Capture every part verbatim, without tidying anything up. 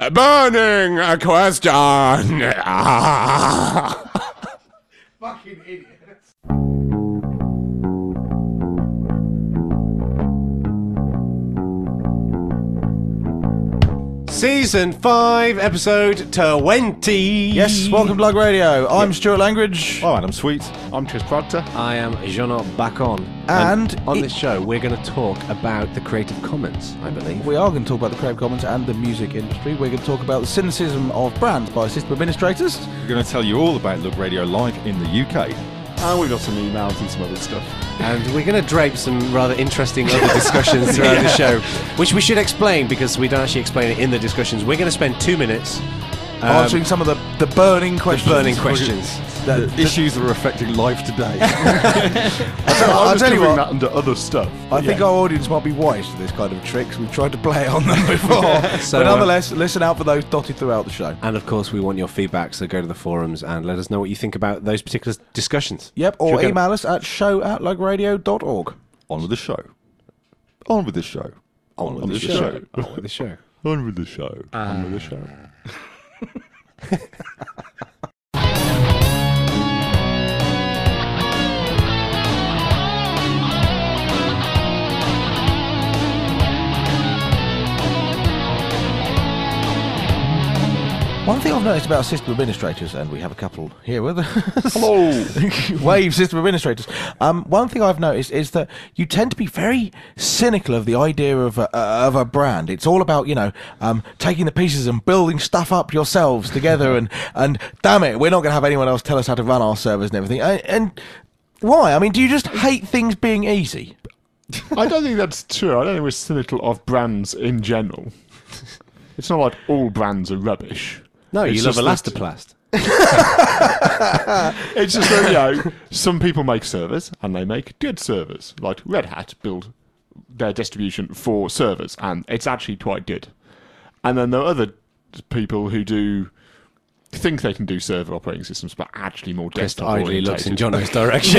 A burning a question. Fucking idiot. Season five, episode twenty. Yes, welcome to Lug Radio. I'm yep. Stuart Langridge. Oh, Adam Sweet. I'm Chris Proctor. I am Jean back on. And, and on it, this show, we're going to talk about the Creative Commons, I believe. We are going to talk about the Creative Commons and the music industry. We're going to talk about the cynicism of brands by system administrators. We're going to tell you all about Lug Radio live in the U K. And we've got some emails and some other stuff. And we're going to drape some rather interesting other discussions throughout yeah. the show, which we should explain because we don't actually explain it in the discussions. We're going to spend two minutes um, answering some of the, the burning questions. The burning questions. The, the issues that are affecting life today. I was covering that under other stuff. I yeah. think our audience might be wise to this kind of tricks. We've tried to play it on them before. so, but nonetheless, uh, listen out for those dotted throughout the show. And of course, we want your feedback, so go to the forums and let us know what you think about those particular discussions. Yep, or Should email us at show at lugradio dot org. On with the show. On with the show. On, on with the, the show. show. On with the show. On with the show. Uh, on with the show. One thing I've noticed about system administrators, and we have a couple here with us. Hello! Wave system administrators. Um, one thing I've noticed is that you tend to be very cynical of the idea of a, uh, of a brand. It's all about, you know, um, taking the pieces and building stuff up yourselves together, and, and damn it, we're not going to have anyone else tell us how to run our servers and everything. And, and why? I mean, do you just hate things being easy? I don't think that's true. I don't think we're cynical of brands in general. It's not like all brands are rubbish. No, it's you love Elastoplast. It's just that, you know, some people make servers and they make good servers. Like Red Hat build their distribution for servers and it's actually quite good. And then there are other people who do think they can do server operating systems, but actually more desktop oriented. Idly looks in Jono's direction.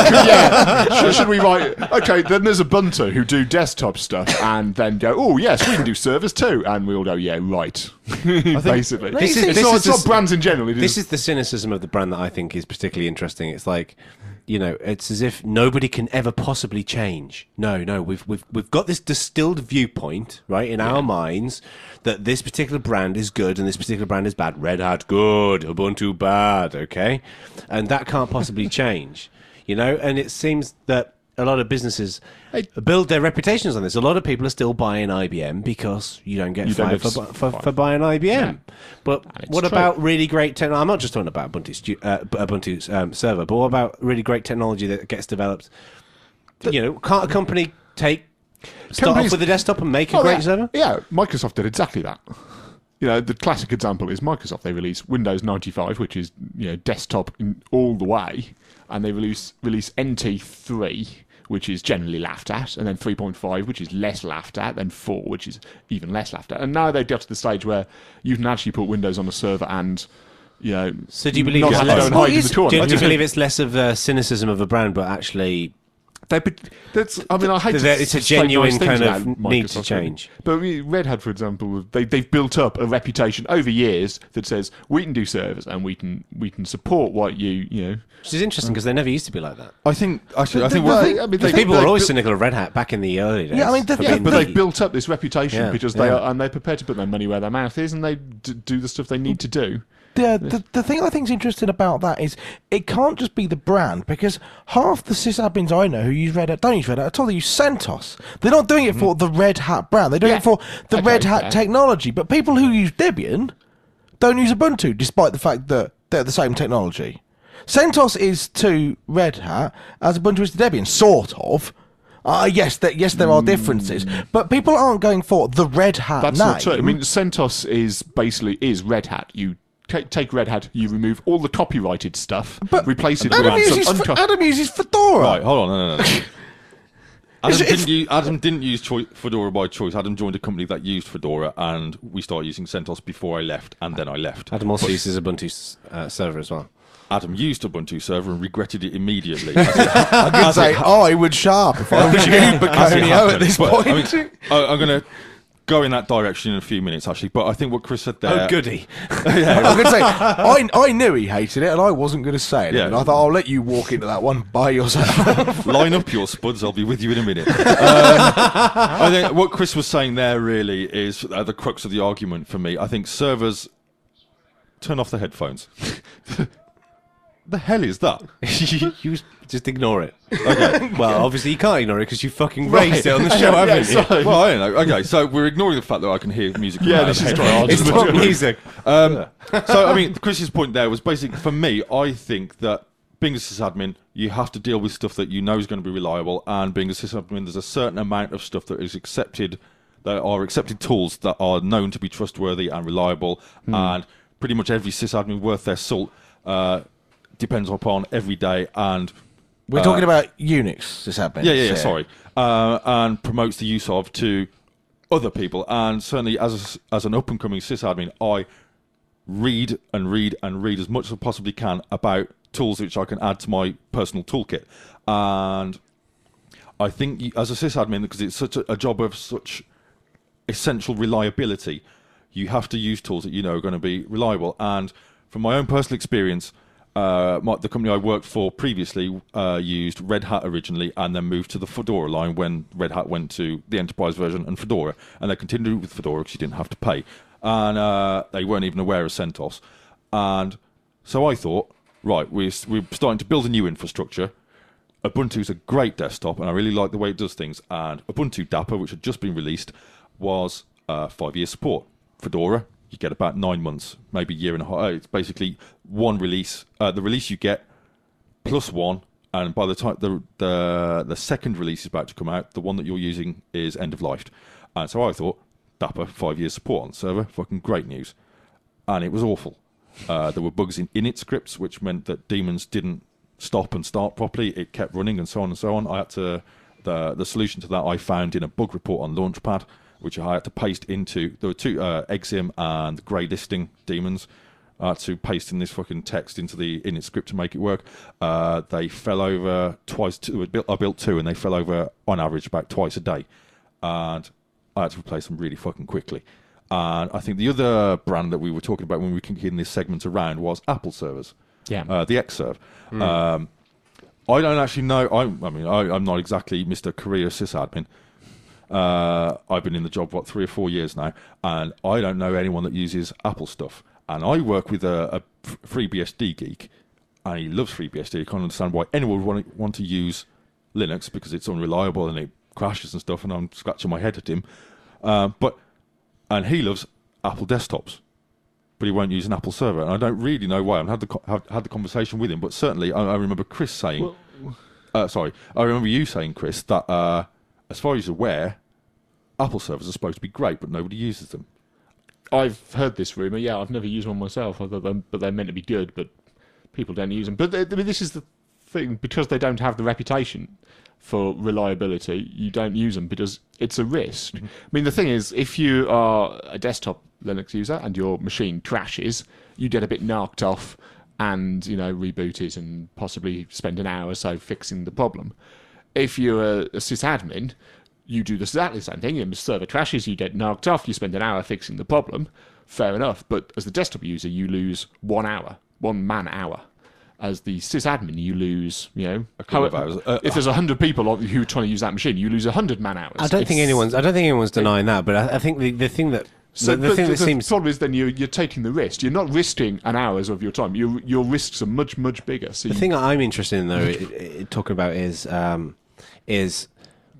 yeah. Should, should we write? Okay, then there's Ubuntu who do desktop stuff, and then go, oh yes, we can do servers too, and we all go, yeah, right. Basically, this is, it's, this not, is it's not brands in general. It this is. is the cynicism of the brand that I think is particularly interesting. It's like, you know, it's as if nobody can ever possibly change. No, no, we've we've we've got this distilled viewpoint, right, in yeah. our minds that this particular brand is good and this particular brand is bad. Red Hat good, Ubuntu bad, okay, and that can't possibly change, you know. And it seems that a lot of businesses build their reputations on this. A lot of people are still buying I B M because you don't get you fired don't for, for, for buying I B M. Yeah. But what true. about really great technology? I'm not just talking about Ubuntu, stu- uh, Ubuntu um, server, but what about really great technology that gets developed? The, you know, can't a company take start off with a desktop and make a oh, great yeah. server? Yeah, Microsoft did exactly that. You know, the classic example is Microsoft. They release Windows ninety-five, which is, you know, desktop in all the way, and they release release N T three, which is generally laughed at, and then three point five, which is less laughed at, then four, which is even less laughed at. And now they've got to the stage where you can actually put Windows on a server and, you know, so do you believe not it's have less, to go and hide in the corner. Do, do you believe it's less of a cynicism of a brand, but actually... They, that's, I mean, I hate to It's a genuine kind of need to change. But I mean, Red Hat, for example, they, they've built up a reputation over years that says we can do servers and we can we can support what you you know. Which is interesting because they never used to be like that. I think actually, I think well, what they, I mean, they, people they, were always built, cynical of Red Hat back in the early days. Yeah, I mean, the, yeah, but they've built up this reputation yeah, because yeah. they are and they're prepared to put their money where their mouth is, and they d- do the stuff they need to do. The, the the thing I think is interesting about that is it can't just be the brand, because half the sysadmins I know who use Red Hat don't use Red Hat at all. They use CentOS. They're not doing it for mm. the Red Hat brand. They're doing yeah. it for the okay, Red Hat yeah. technology. But people who use Debian don't use Ubuntu, despite the fact that they're the same technology. CentOS is to Red Hat as Ubuntu is to Debian, sort of. Uh, yes, that yes, there are differences, but people aren't going for the Red Hat That's name. not true. I mean, CentOS is basically is Red Hat. You take Red Hat, you remove all the copyrighted stuff, but replace it Adam with uses some F- unco- Adam uses Fedora. Right, hold on, no, no, no. Adam, It's- didn't use, Adam didn't use choi- Fedora by choice. Adam joined a company that used Fedora, and we started using CentOS before I left, and then I left. Adam also uses Ubuntu uh, server as well. Adam used Ubuntu server and regretted it immediately. I could say I would sharp if I was you, but Conio at this but, point. I mean, I, I'm going to go in that direction in a few minutes, actually. But I think what Chris said there. Oh, goody. I was going to say, I, I knew he hated it, and I wasn't going to say it. Yeah. And I thought, I'll let you walk into that one by yourself. Line up your spuds, I'll be with you in a minute. Um, I think what Chris was saying there really is uh, the crux of the argument for me. I think servers. Turn off the headphones. The hell is that? you, you just ignore it. Okay. Well, obviously you can't ignore it because you fucking raised it on the show, Yeah, haven't you? sorry. Well, I don't know. Okay, so we're ignoring the fact that I can hear music. Yeah, from this out is of quite headphones. hard. It's not music. Um, so, I mean, Chris's point there was basically, for me, I think that being a sysadmin, you have to deal with stuff that you know is going to be reliable, and being a sysadmin, there's a certain amount of stuff that is accepted, that are accepted tools that are known to be trustworthy and reliable, Hmm. and pretty much every sysadmin worth their salt uh, depends upon every day, and We're uh, talking about Unix, this happening. yeah, yeah, yeah, sorry. Uh, and promotes the use of to other people. And certainly as a, as an up-and-coming sysadmin, I read and read and read as much as I possibly can about tools which I can add to my personal toolkit. And I think you, as a sysadmin, because it's such a, a job of such essential reliability, you have to use tools that you know are going to be reliable. And from my own personal experience, Uh, my, the company I worked for previously uh, used Red Hat originally and then moved to the Fedora line when Red Hat went to the enterprise version and Fedora. And they continued with Fedora because you didn't have to pay. And uh, they weren't even aware of CentOS. And so I thought, right, we're, we're starting to build a new infrastructure. Ubuntu's a great desktop, and I really like the way it does things. And Ubuntu Dapper, which had just been released, was uh, five years support. Fedora, you get about nine months, maybe a year and a half. It's basically one release. Uh, the release you get plus one, and by the time the, the the second release is about to come out, the one that you're using is end of life. And so I thought, Dapper, five years support on the server, fucking great news. And it was awful. Uh, there were bugs in init scripts, which meant that daemons didn't stop and start properly. It kept running and so on and so on. I had to the the solution to that I found in a bug report on Launchpad, which I had to paste into. There were two, uh, Exim and grey listing daemons. I had to paste in this fucking text into the init script to make it work. Uh, they fell over twice. Two, I built, I built two, and they fell over on average about twice a day. And I had to replace them really fucking quickly. And I think the other brand that we were talking about when we were kicking this segment around was Apple servers. Yeah. Uh, the Xserve. Mm. Um, I don't actually know. I, I mean, I, I'm not exactly Mister Career sysadmin. Uh, I've been in the job, what, three or four years now, and I don't know anyone that uses Apple stuff. And I work with a, a FreeBSD geek, and he loves FreeBSD. I can't understand why anyone would want, want to use Linux, because it's unreliable and it crashes and stuff, and I'm scratching my head at him. Uh, but and he loves Apple desktops, but he won't use an Apple server, and I don't really know why. I've had the co- have, had the conversation with him, but certainly I, I remember Chris saying, well, uh, sorry, I remember you saying, Chris, that uh, as far as you're aware, Apple servers are supposed to be great, but nobody uses them. I've heard this rumour. Yeah, I've never used one myself, other than, but they're meant to be good, but people don't use them. But they, I mean, this is the thing, because they don't have the reputation for reliability, you don't use them because it's a risk. Mm-hmm. I mean, the thing is, if you are a desktop Linux user and your machine crashes, you get a bit narked off and, you know, reboot it and possibly spend an hour or so fixing the problem. If you're a, a sysadmin, you do exactly the same thing. Your server crashes, you get knocked off, you spend an hour fixing the problem. Fair enough. But as the desktop user, you lose one hour, one man hour. As the sysadmin, you lose, you know, a couple of hours. Uh, if there's a hundred people on, who are trying to use that machine, you lose a hundred man hours. I don't It's, think anyone's. I don't think anyone's denying that. But I, I think the, the thing that So, the, the but thing the, that the seems problem is then you're, you're taking the risk. You're not risking an hours of your time. Your your risks are much much bigger. So the you, thing that I'm interested in, though, it, it, talking about is um, is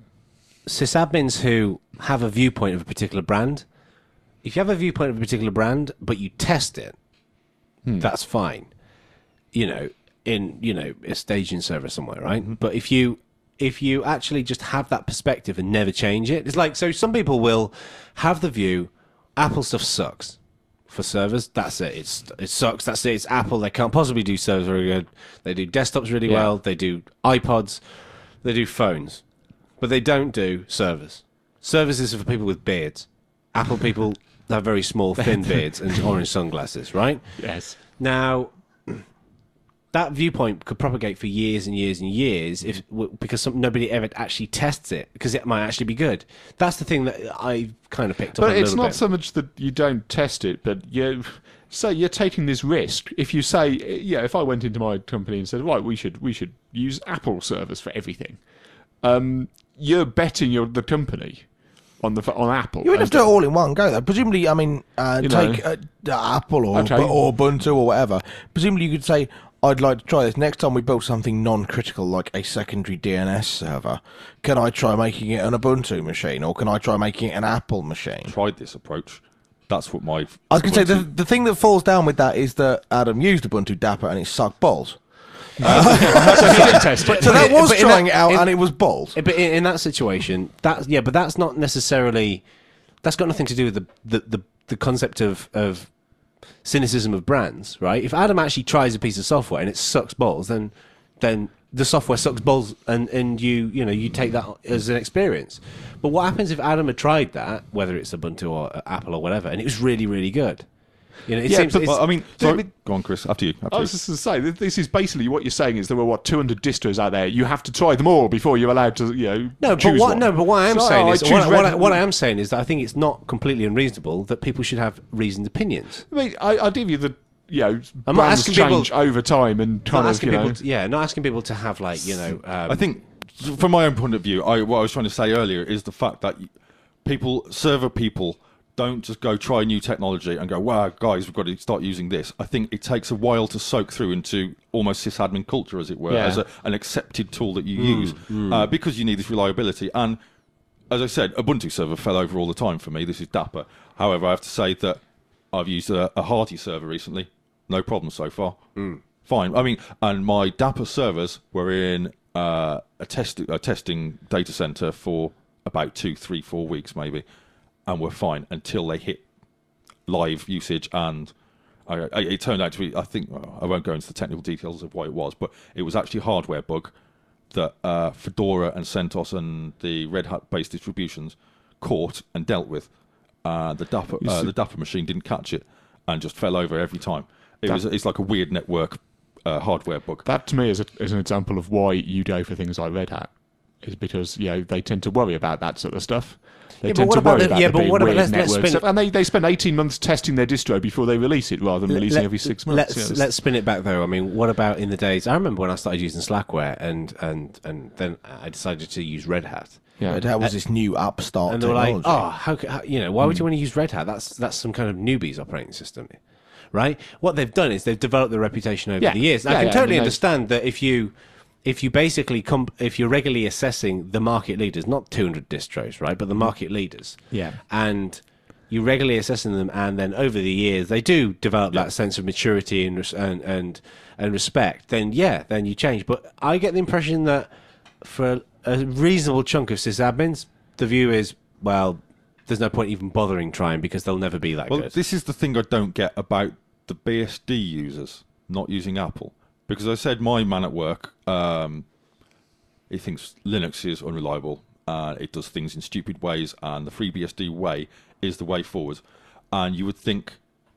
sysadmins who have a viewpoint of a particular brand. If you have a viewpoint of a particular brand, but you test it, hmm. that's fine. You know, in you know a staging server somewhere, right? Mm-hmm. But if you if you actually just have that perspective and never change it, it's like, so some people will have the view, Apple stuff sucks for servers. That's it. It's it sucks. That's it. It's Apple. They can't possibly do servers very good. They do desktops really Yeah. well. They do iPods. They do phones, but they don't do servers. Servers is for people with beards. Apple people have very small, thin beards and orange sunglasses, right? yes. Now, that viewpoint could propagate for years and years and years if w- because some, nobody ever actually tests it because it might actually be good. That's the thing that I kind of picked up But on a it's little not bit. so much that you don't test it, but you say you're taking this risk. If you say, yeah, if I went into my company and said, right, we should we should use Apple servers for everything, um, you're betting your the company on the on Apple. You wouldn't have And- to do it all in one go, though. Presumably, I mean, uh, You take know. uh, Apple or Okay. or Ubuntu or whatever. Presumably, you could say, "I'd like to try this. Next time we build something non-critical like a secondary D N S server, can I try making it an Ubuntu machine, or can I try making it an Apple machine?" Tried this approach. That's what my. I was going to say the the thing that falls down with that is that Adam used Ubuntu Dapper and it sucked balls. so he didn't test it. So that was but in trying that- it out, in- and it was balls. But in, in that situation, that yeah, but that's not necessarily. That's got nothing to do with the the, the, the concept of, of cynicism of brands, right? If Adam actually tries a piece of software and it sucks balls, then then the software sucks balls, and, and you you know you take that as an experience. But what happens if Adam had tried that, whether it's Ubuntu or Apple or whatever, and it was really really good? You know, it Yeah, seems. but- it's- Well, I mean, Let sorry, me- go on, Chris. After you. After I you. was just going to say, th- this is basically what you're saying is there were, what, two hundred distros out there. You have to try them all before you're allowed to, you know, No, but choose what one. no, but what I am So, saying oh, is choose what, what, Red- I, what I am saying is that I think it's not completely unreasonable that people should have reasoned opinions. I mean, I, I'll give you the, you know, I'm not brands asking people- change over time and kind Not of, asking you know. people, to, yeah, not asking people to have like you know. Um, I think, from my own point of view, I, what I was trying to say earlier is the fact that people, server people, don't just go try new technology and go, wow, guys, we've got to start using this. I think it takes a while to soak through into almost sysadmin culture, as it were, Yeah. as a, an accepted tool that you use, Uh, because you need this reliability. And as I said, Ubuntu server fell over all the time for me. This is Dapper. However, I have to say that I've used a, a Hardy server recently. No problem so far. Fine. I mean, and my Dapper servers were in uh, a, test, a testing data center for about two, three, four weeks maybe, and were fine until they hit live usage. And I, I, it turned out to be, I think, I won't go into the technical details of why it was, but it was actually a hardware bug that uh, Fedora and CentOS and the Red Hat-based distributions caught and dealt with. Uh, the Dapper, uh, the Dapper machine didn't catch it and just fell over every time. It was, it's like a weird network uh, hardware bug. That to me is, a, is an example of why you go for things like Red Hat, is because, you know, they tend to worry about that sort of stuff. They Yeah, but tend what to about worry the- about yeah, there but being what about- weird let's- let's network spin it- stuff. And they, they spend eighteen months testing their distro before they release it, rather than releasing Let- every six months. Let's you know, it's- let's spin it back though. I mean, what about in the days? I remember when I started using Slackware, and and and then I decided to use Red Hat. yeah. Red Hat was this new upstart And they were like, technology. "Oh, how, ca- how you know? Why would you want to use Red Hat? That's that's some kind of newbies operating system, right?" What they've done is they've developed the reputation over Yeah. the years. And Yeah, I can yeah, totally I mean, they- understand that if you if you basically comp- if you're regularly assessing the market leaders, not two hundred distros, right, but the market leaders, Yeah. and you regularly assessing them, and then over the years they do develop that sense of maturity and res- and and and respect. Then yeah, then you change. But I get the impression that for a reasonable chunk of sysadmins, the view is, well, there's no point even bothering trying because they'll never be that Well, good. this is the thing I don't get about the B S D users not using Apple. Because I said my man at work, um, he thinks Linux is unreliable, uh, it does things in stupid ways, and the FreeBSD way is the way forward. And you would think,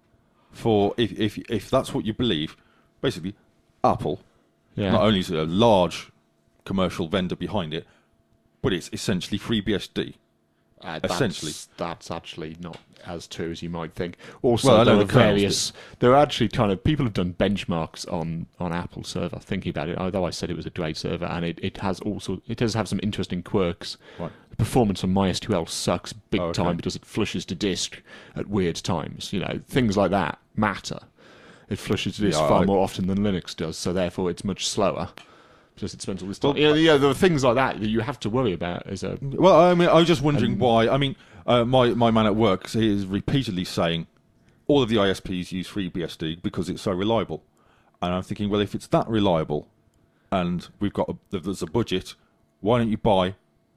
for if if if that's what you believe, basically, Apple Yeah. not only is it a large commercial vendor behind it, but it's essentially FreeBSD. Uh, that's, essentially. that's actually not as true as you might think. Also, Well, I know there are the kernels various. There are actually kind of people have done benchmarks on, on Apple server. Thinking about it, although I said it was a great server, and it, it has also it does have some interesting quirks. Right. The performance on MySQL sucks big Oh, okay. time because it flushes to disk at weird times. You know, things like that matter. It flushes to disk Yeah, far I- more often than Linux does, so therefore it's much slower. Because it spends all this time. Well, yeah, yeah, there are things like that that you have to worry about as a. Well, I mean, I was just wondering why. I mean, uh, my my man at work, he is repeatedly saying all of the I S Ps use FreeBSD because it's so reliable, and I'm thinking, well, if it's that reliable, and we've got a, there's a budget, why don't you buy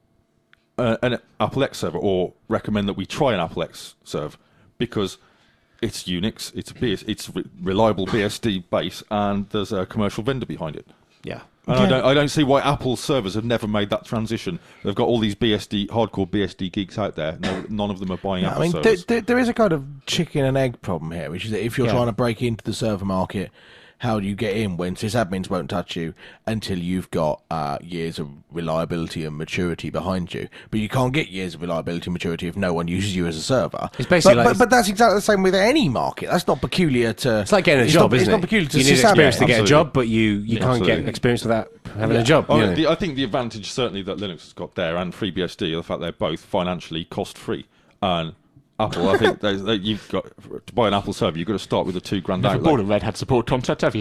uh, an Apple X server, or recommend that we try an Apple X server because it's Unix, it's a B S, it's re- reliable B S D base, and there's a commercial vendor behind it. yeah. And I don't, I don't see why Apple servers have never made that transition. They've got all these B S D, hardcore B S D geeks out there. No, none of them are buying Apple I mean, there, servers. there, there is a kind of chicken and egg problem here, which is that if you're Yeah. trying to break into the server market, how do you get in when sysadmins won't touch you until you've got uh, years of reliability and maturity behind you? But you can't get years of reliability and maturity if no one uses you as a server. It's basically but, like- but, but that's exactly the same with any market. That's not peculiar to... It's like getting a it's job, not, isn't it's it? not peculiar to you need sysadmins. experience to get a Absolutely. job, but you, you can't Absolutely. get experience without having a job. Oh, you know. the, I think the advantage certainly that Linux has got there, and FreeBSD, are the fact they're both financially cost-free. And Apple, I think they, they, you've got to buy an Apple server, you've got to start with a two grand Never outlay. bought a Red Hat support concept, have you?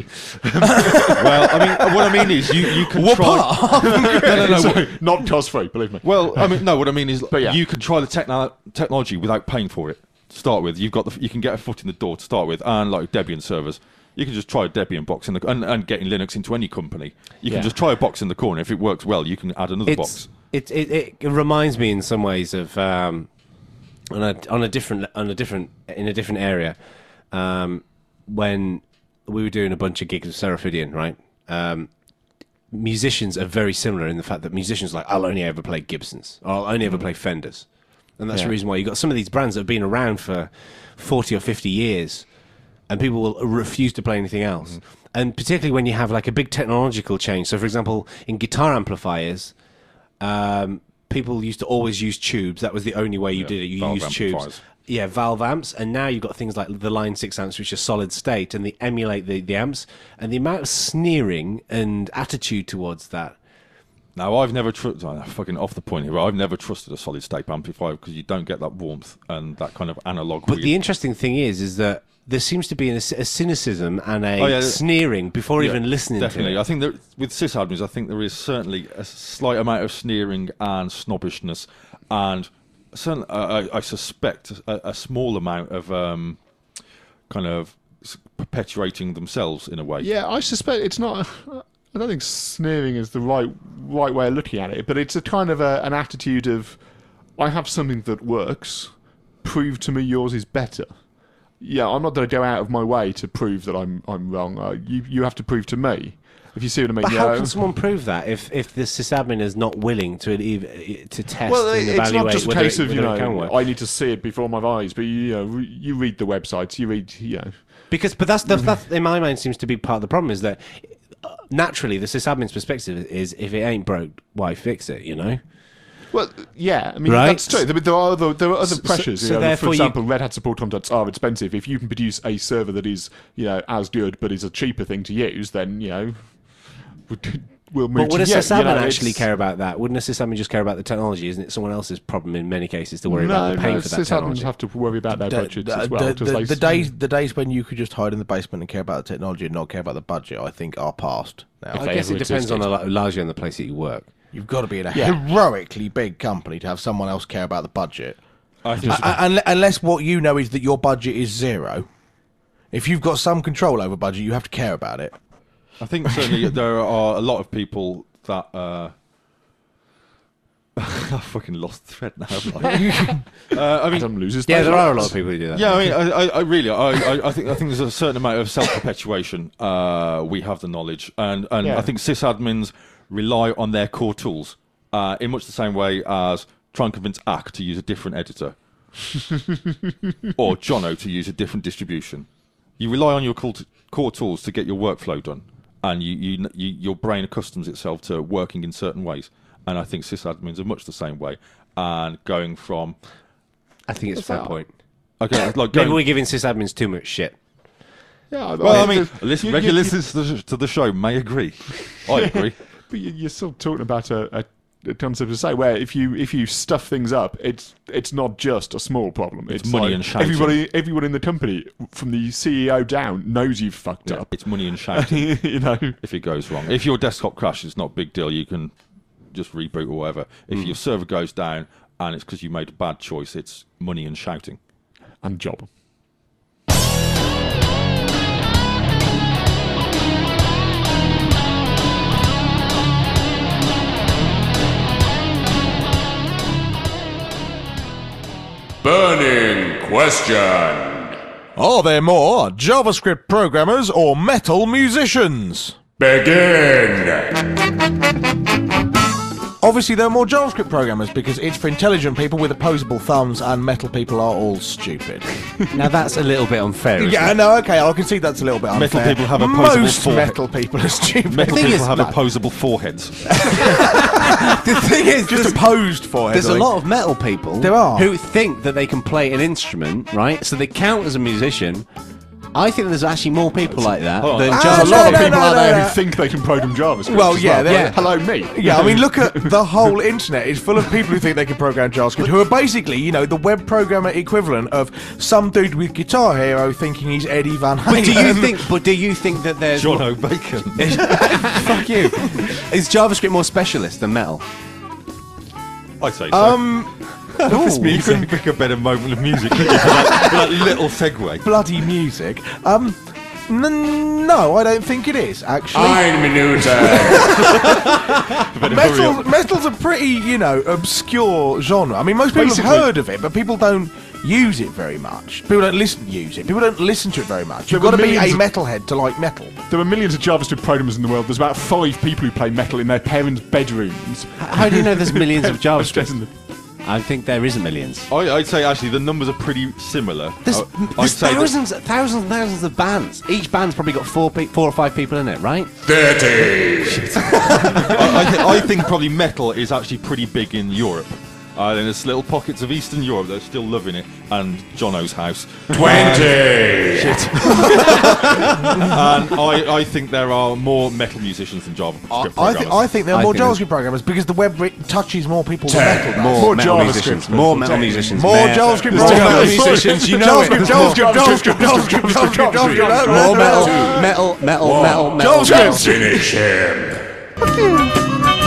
Well, I mean, what I mean is you, you can try. no, no, no. Sorry, not cost free, believe me. Well, I mean, no. What I mean is, But yeah. you can try the techno- technology without paying for it. To start with, you've got the, you can get a foot in the door to start with, and like Debian servers, you can just try a Debian box in the and, and getting Linux into any company. You Yeah. can just try a box in the corner. If it works well, you can add another it's, box. it, it it reminds me in some ways of um, on a on a different on a different in a different area um, when we were doing a bunch of gigs with Seraphidian, right? Um, musicians are very similar in the fact that musicians are like, I'll only ever play Gibsons, or I'll only ever play Fenders, and that's Yeah. the reason why you got some of these brands that have been around for forty or fifty years, and people will refuse to play anything else. And particularly when you have like a big technological change. So, for example, in guitar amplifiers, um, people used to always use tubes. That was the only way you Yeah, did it. You valve used tubes. amplifiers. Yeah, valve amps. And now you've got things like the Line six amps, which are solid state, and they emulate the, the amps. And the amount of sneering and attitude towards that. Now, I've never trusted. Oh, fucking off the point here. But I've never trusted a solid state amplifier because you don't get that warmth and that kind of analog. But weird- the interesting thing is, is that there seems to be a, a cynicism and a Oh, yeah. sneering before Yeah, even listening definitely. to it. I think that with sysadmins, I think there is certainly a slight amount of sneering and snobbishness, and certain, uh, I, I suspect a, a small amount of um, kind of s- perpetuating themselves in a way. Yeah, I suspect it's not. I don't think sneering is the right right way of looking at it, but it's a kind of a, an attitude of, I have something that works. Prove to me yours is better. Yeah, I'm not going to go out of my way to prove that I'm I'm wrong. Uh, you you have to prove to me. If you see what I mean. But you how know. can someone prove that if, if the sysadmin is not willing to ev- to test Well, and it's evaluate not just a whether case it, of you whether it can know work? I need to see it before my eyes, but you, you know re- you read the websites, you read you know. Because, but that's, that's that in my mind seems to be part of the problem is that uh, naturally the sysadmin's perspective is if it ain't broke, why fix it? You know. Well, yeah, I mean Right. that's true. There, there are other there are other So- pressures. so you know, therefore for you- example, Red Hat support contracts are expensive. If you can produce a server that is you know as good but is a cheaper thing to use, then you know we'll move. But would to a yeah, sysadmin you know, actually it's- care about that? Wouldn't a sysadmin just care about the technology? Isn't it someone else's problem in many cases to worry no, about the paying no, for that sysadmins technology? have to worry about their The, budgets the- as well. the- 'cause the- they- the days, the days when you could just hide in the basement and care about the technology and not care about the budget, I think, are past now. If I they guess it ever depends on existed. the, largely on the place that you work. You've got to be in a Yeah. heroically big company to have someone else care about the budget. I think Uh, unle- unless what you know is that your budget is zero. If you've got some control over budget, you have to care about it. I think certainly there are a lot of people that. Uh, I fucking lost the thread now. haven't I? uh, I mean, Adam loses. Yeah, those there are a rights. lot of people who do that. yeah, I mean, I, I, I really, I, I, I think, I think there's a certain amount of self-perpetuation. Uh, we have the knowledge, and and Yeah. I think sysadmins rely on their core tools uh, in much the same way as try and convince A C to use a different editor, or Jono to use a different distribution. You rely on your core, t- core tools to get your workflow done, and you, you, you, your brain accustoms itself to working in certain ways. And I think sysadmins are much the same way. And going from I think it's a fair that? point. okay, like Maybe going, we're giving sysadmins too much shit. Yeah, well, I mean, you- listen, you- regular you- listeners to the, to the show may agree. I agree. But you- you're still talking about a, a, a concept to say where if you if you stuff things up, it's it's not just a small problem. It's, money like and shouting. everybody everyone in the company, from the C E O down, knows you've fucked Yeah, up. it's money and shouting you know. if it goes wrong. If your desktop crashes, it's not a big deal. You can just reboot or whatever. If Mm. your server goes down and it's because you made a bad choice, it's money and shouting. And job. Burning question. Are there more JavaScript programmers or metal musicians? Begin. obviously there are more JavaScript programmers because it's for intelligent people with opposable thumbs, and metal people are all stupid. Now that's a little bit unfair. Isn't Yeah, it? no, okay, I can see that's a little bit unfair. Metal people have opposable Most forehead. metal people are stupid. Metal thing people is- have no. opposable foreheads. The thing is, Just there's, opposed for it. there's a lot of metal people There are. who think that they can play an instrument, right? So they count as a musician. I think there's actually more people like that Hold on. than Ah, There's a just. no, lot of no, people no, out no, there no. who think they can program JavaScript. Well, as yeah, well. they're- Hello, me. Yeah, I mean, look at the whole internet is full of people who think they can program JavaScript, who are basically, you know, the web programmer equivalent of some dude with Guitar Hero thinking he's Eddie Van Halen. But do you think? But do you think that there's? John O'Bacon. Fuck you. Is JavaScript more specialist than metal? I'd say so. Um, This ooh, you couldn't pick a better moment of music, could you? For that, for that little segue. bloody music. Um, n- no, I don't think it is actually. Better hurry Metal, up. metal's a pretty, you know, obscure genre. I mean, most people Basically- have heard of it, but people don't use it very much. People don't listen use it. People don't listen to it very much. You've There got were to be a millions of- metalhead to like metal. There are millions of JavaScript programmers in the world. There's about five people who play metal in their parents' bedrooms. How do you know there's millions of JavaScript? Doesn't- I think there isn't millions. I, I'd say actually the numbers are pretty similar. There's, I- I'd there's say that- thousands, thousands and thousands of bands. Each band's probably got four, pe- four or five people in it, right? I, I, th- I think probably metal is actually pretty big in Europe. Uh, then there's little pockets of Eastern Europe that are still loving it, and Jono's house. Twenty. Shit. and I, I think there are more metal musicians than JavaScript I, programmers. think I think there are I more think there's- JavaScript programmers because the web re- touches more people than metal does. More, More metal JavaScript. musicians. More metal musicians. More Man. JavaScript More metal programmers. musicians. You know it. JavaScript, JavaScript, JavaScript, JavaScript, JavaScript, JavaScript, More metal, metal, metal, metal, metal. JavaScript. Finish him.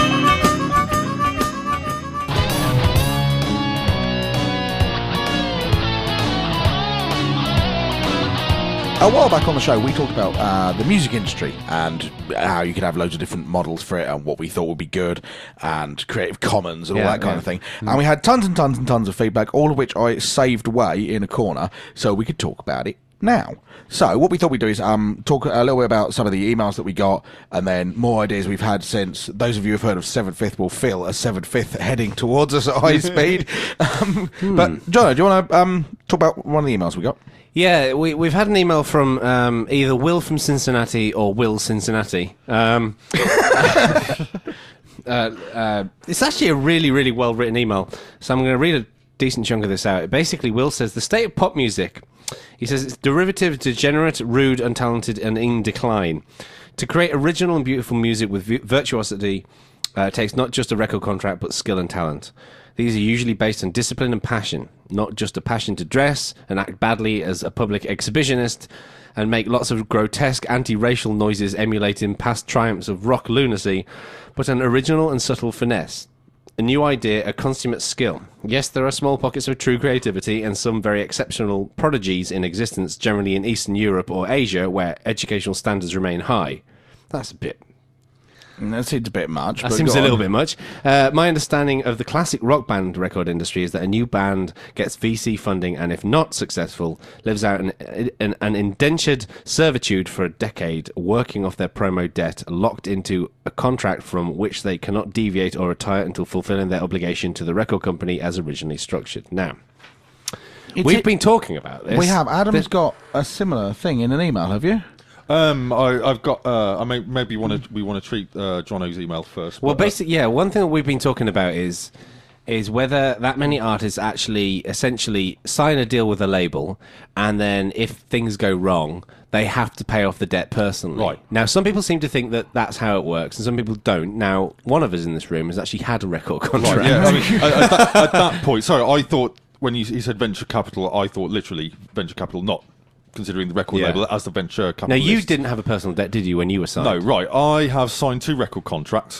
A while back on the show, we talked about uh, the music industry and how you could have loads of different models for it and what we thought would be good and Creative Commons and all Yeah, that kind yeah. of thing. And we had tons and tons and tons of feedback, all of which I saved away in a corner so we could talk about it now. So what we thought we'd do is um, talk a little bit about some of the emails that we got and then more ideas we've had since. Those of you who've heard of seven fifth will feel a seven fifth heading towards us at high speed. Um, But, John, do you want to um, talk about one of the emails we got? Yeah, we, we've had an email from um, either Will from Cincinnati or Will Cincinnati. Um, uh, uh, it's actually a really, really well written email. So I'm going to read a decent chunk of this out. Basically, Will says the state of pop music. He says it's derivative, degenerate, rude, untalented, and in decline. To create original and beautiful music with vi- virtuosity uh, takes not just a record contract, but skill and talent. These are usually based on discipline and passion, not just a passion to dress and act badly as a public exhibitionist and make lots of grotesque anti-racial noises emulating past triumphs of rock lunacy, but an original and subtle finesse. A new idea, a consummate skill. Yes, there are small pockets of true creativity and some very exceptional prodigies in existence, generally in Eastern Europe or Asia, where educational standards remain high. That's a bit... That seems a bit much. That but seems go a little on. bit much. Uh, my understanding of the classic rock band record industry is that a new band gets V C funding and, if not successful, lives out an, an, an indentured servitude for a decade, working off their promo debt, locked into a contract from which they cannot deviate or retire until fulfilling their obligation to the record company as originally structured. Now, It's we've it- been talking about this. We have. Adam's The- got a similar thing in an email, have you? Um, I, I've got. Uh, I may, maybe want to. We want to treat uh, Jono's email first. Well, but, uh, basically, yeah. One thing that we've been talking about is is whether that many artists actually essentially sign a deal with a label, and then if things go wrong, they have to pay off the debt personally. Right. Now, some people seem to think that that's how it works, and some people don't. Now, one of us in this room has actually had a record contract. Right, yeah. I mean, at, at, that, at that point, sorry, I thought when he, he said venture capital, I thought literally venture capital, not considering the record Yeah. label as the venture Now, capital. you didn't have a personal debt, did you, when you were signed? No, right. I have signed two record contracts,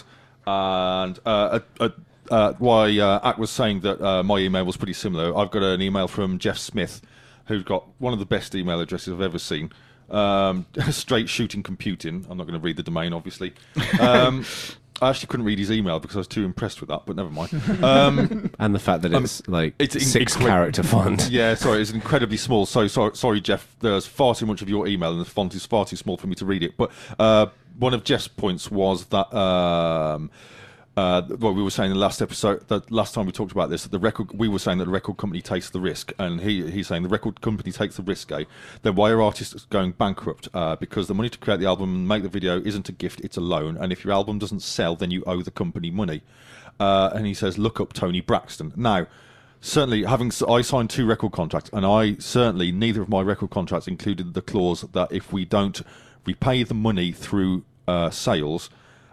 and uh, uh, uh, uh, why uh, Ack was saying that uh, my email was pretty similar. I've got an email from Jeff Smith, who's got one of the best email addresses I've ever seen. Um, straight shooting computing. I'm not going to read the domain, obviously. Um, I actually couldn't read his email because I was too impressed with that, but never mind. Um, And the fact that it's like it's in- six incre- character font. yeah, sorry, it's incredibly small. So sorry, sorry, Jeff. There's far too much of your email, and the font is far too small for me to read it. But uh, one of Jeff's points was that um, Uh, what we were saying in the last episode, the last time we talked about this, that the record, we were saying that the record company takes the risk, and he he's saying the record company takes the risk. Eh? Then why are artists going bankrupt? Uh, because the money to create the album and make the video isn't a gift; it's a loan. And if your album doesn't sell, then you owe the company money. Uh, and he says, look up Tony Braxton. Now, certainly, having I signed two record contracts, and I certainly neither of my record contracts included the clause that if we don't repay the money through uh, sales.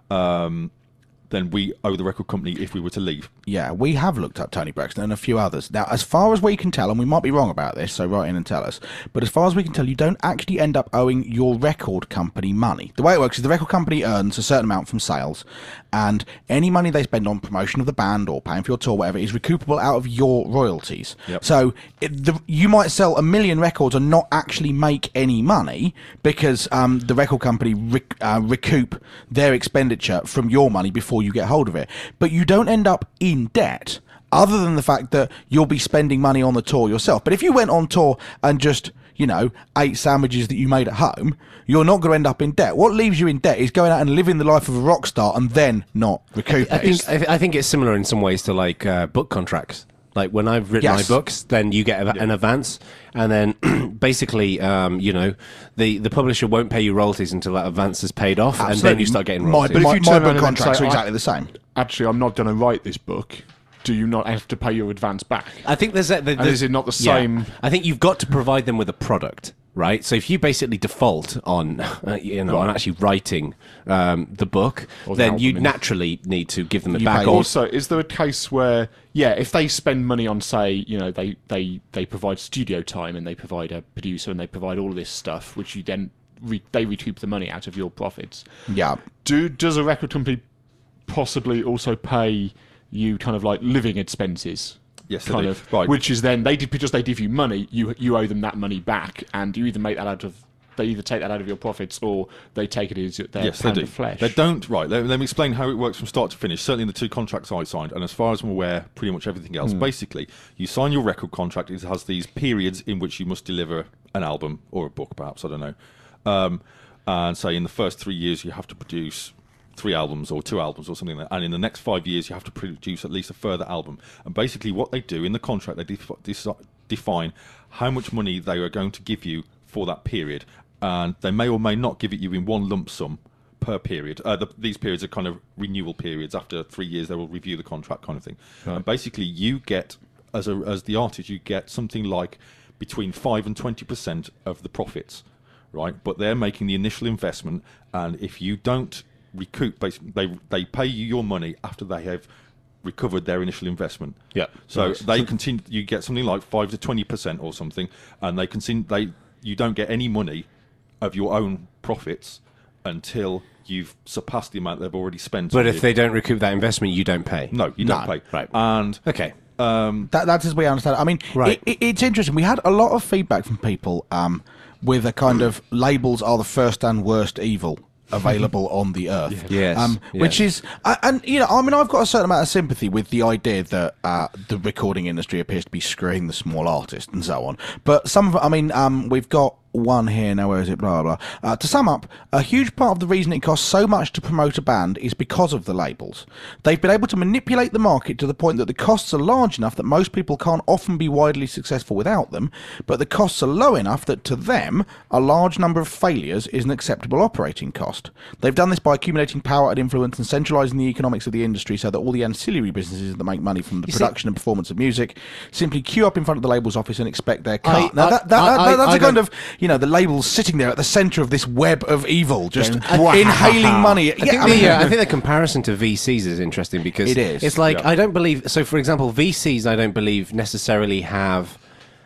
Um, then we owe the record company if we were to leave. Yeah, we have looked up Tony Braxton and a few others. Now, as far as we can tell, and we might be wrong about this, so write in and tell us, but as far as we can tell, you don't actually end up owing your record company money. The way it works is the record company earns a certain amount from sales, and any money they spend on promotion of the band or paying for your tour, whatever, is recoupable out of your royalties. Yep. So it, the, you might sell a million records and not actually make any money because um, the record company rec- uh, recoup their expenditure from your money before you get hold of it. But you don't end up in debt, other than the fact that you'll be spending money on the tour yourself. But if you went on tour and just, you know, ate sandwiches that you made at home, you're not going to end up in debt. What leaves you in debt is going out and living the life of a rock star and then not recouping. I think I, th- I think it's similar in some ways to like uh, book contracts. Like when I've written Yes. my books, then you get a, an advance, and then basically, um, you know, the, the publisher won't pay you royalties until that advance is paid off, and then you start getting My, royalties. But if my, you my turn around book and then contracts say, are I- exactly the same. Actually, I'm not going to write this book. Do you not have to pay your advance back? I think there's a, the, And is it not the yeah. same- I think you've got to provide them with a product, right? So if you basically default on, uh, you know, on Right. actually writing um, the book, Or the then you album, naturally need to give them it You back. pay- Or Also, is there a case where, yeah, if they spend money on, say, you know, they, they, they provide studio time and they provide a producer and they provide all of this stuff, which you then re- they recoup the money out of your profits. Yeah. Do does a record company possibly also pay you kind of like living expenses? Yes, they kind do. of, Right. which is then they did because they give you money, you you owe them that money back, and you either make that out of they either take that out of your profits or they take it as their Yes, they pound do. of flesh. They don't. Right. Let, let me explain how it works from start to finish. Certainly, in the two contracts I signed, and as far as I'm aware, pretty much everything else. Basically, you sign your record contract. It has these periods in which you must deliver an album or a book, perhaps. I don't know. Um, and say in the first three years, you have to produce three albums or two albums or something like that. And in the next five years, you have to produce at least a further album. And basically, what they do in the contract, they def- deci- define how much money they are going to give you for that period. And they may or may not give it you in one lump sum per period. Uh, the, these periods are kind of renewal periods. After three years, they will review the contract, kind of thing. Right. And basically, you get, as a, as the artist, you get something like between five and twenty percent of the profits, right? But they're making the initial investment, and if you don't recoup, basically, they they pay you your money after they have recovered their initial investment. Yeah. So Nice. they continue. You get something like five to twenty percent or something, and they continue. They you don't get any money of your own profits until you've surpassed the amount they've already spent. but on if you. they don't recoup that investment, you don't pay. no, you don't No. pay. Right. And Okay. um, That, that's as we understand it. I mean, Right. it, it, it's interesting. We had a lot of feedback from people um, with a kind of labels are the first and worst evil available on the earth. Yes, Um, Which yes. is, I- and you know, I mean, I've got a certain amount of sympathy with the idea that uh, the recording industry appears to be screwing the small artist and so on. But some of, I mean, um, we've got one here now. Where is it? Blah blah. blah. Uh, to sum up, a huge part of the reason it costs so much to promote a band is because of the labels. They've been able to manipulate the market to the point that the costs are large enough that most people can't often be widely successful without them, but the costs are low enough that to them, a large number of failures is an acceptable operating cost. They've done this by accumulating power and influence and centralising the economics of the industry so that all the ancillary businesses that make money from the You see- production and performance of music simply queue up in front of the label's office and expect their cut. I- now, I- that, that, I- that- that's I a kind don't- of, you know, the label's sitting there at the centre of this web of evil, just Going, inhaling money. I think, Yeah, I the, mean, uh, I think the comparison to V Cs is interesting because It is. it's like Yeah. I don't believe. So, for example, V Cs, I don't believe necessarily have.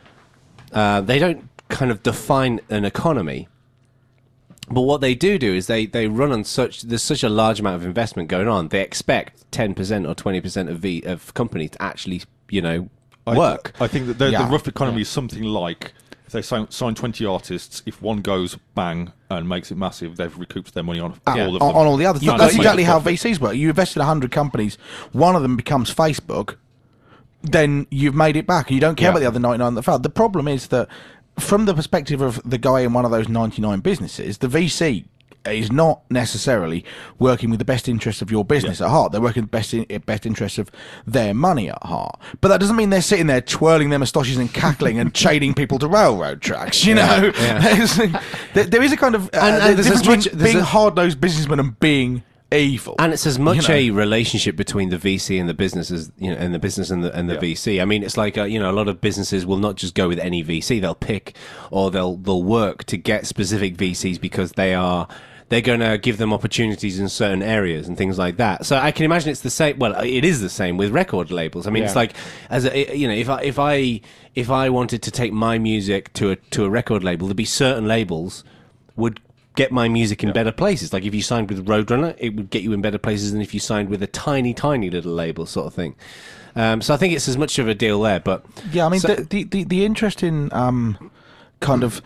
Uh, they don't kind of define an economy. But what they do do is they, they run on such there's such a large amount of investment going on. They expect ten percent or twenty percent of V of companies to actually you know I- work. I, think that the, Yeah. the rough economy is something like if they sign, sign twenty artists, if one goes bang and makes it massive, they've recouped their money on Uh, all of on, them. on all the others. You That's don't exactly make how profit. V Cs work. You invest in one hundred companies, one of them becomes Facebook, then you've made it back. You don't care Yeah. about the other ninety-nine that failed. The problem is that from the perspective of the guy in one of those ninety-nine businesses, the V C is not necessarily working with the best interests of your business Yeah. at heart. They're working with the best, in, best interests of their money at heart. But that doesn't mean they're sitting there twirling their moustaches and cackling and chaining people to railroad tracks, you know? yeah. There's- there, there is a kind of uh, And- and the there's difference as much- between there's being a- hard-nosed businessman and being evil. And it's as much You know? a relationship between the V C and the business as you know, and the business and the and the Yeah. V C. I mean, it's like uh, you know, a lot of businesses will not just go with any V C; they'll pick or they'll they'll work to get specific V Cs because they are they're going to give them opportunities in certain areas and things like that. So I can imagine it's the same. Well, it is the same with record labels. I mean, it's Yeah. like as a, you know, if I if I if I wanted to take my music to a to a record label, there'd be certain labels would get my music in better places. Like if you signed with Roadrunner, it would get you in better places than if you signed with a tiny, tiny little label sort of thing. Um, so I think it's as much of a deal there. But Yeah, I mean, so- the, the, the, the interesting um, kind of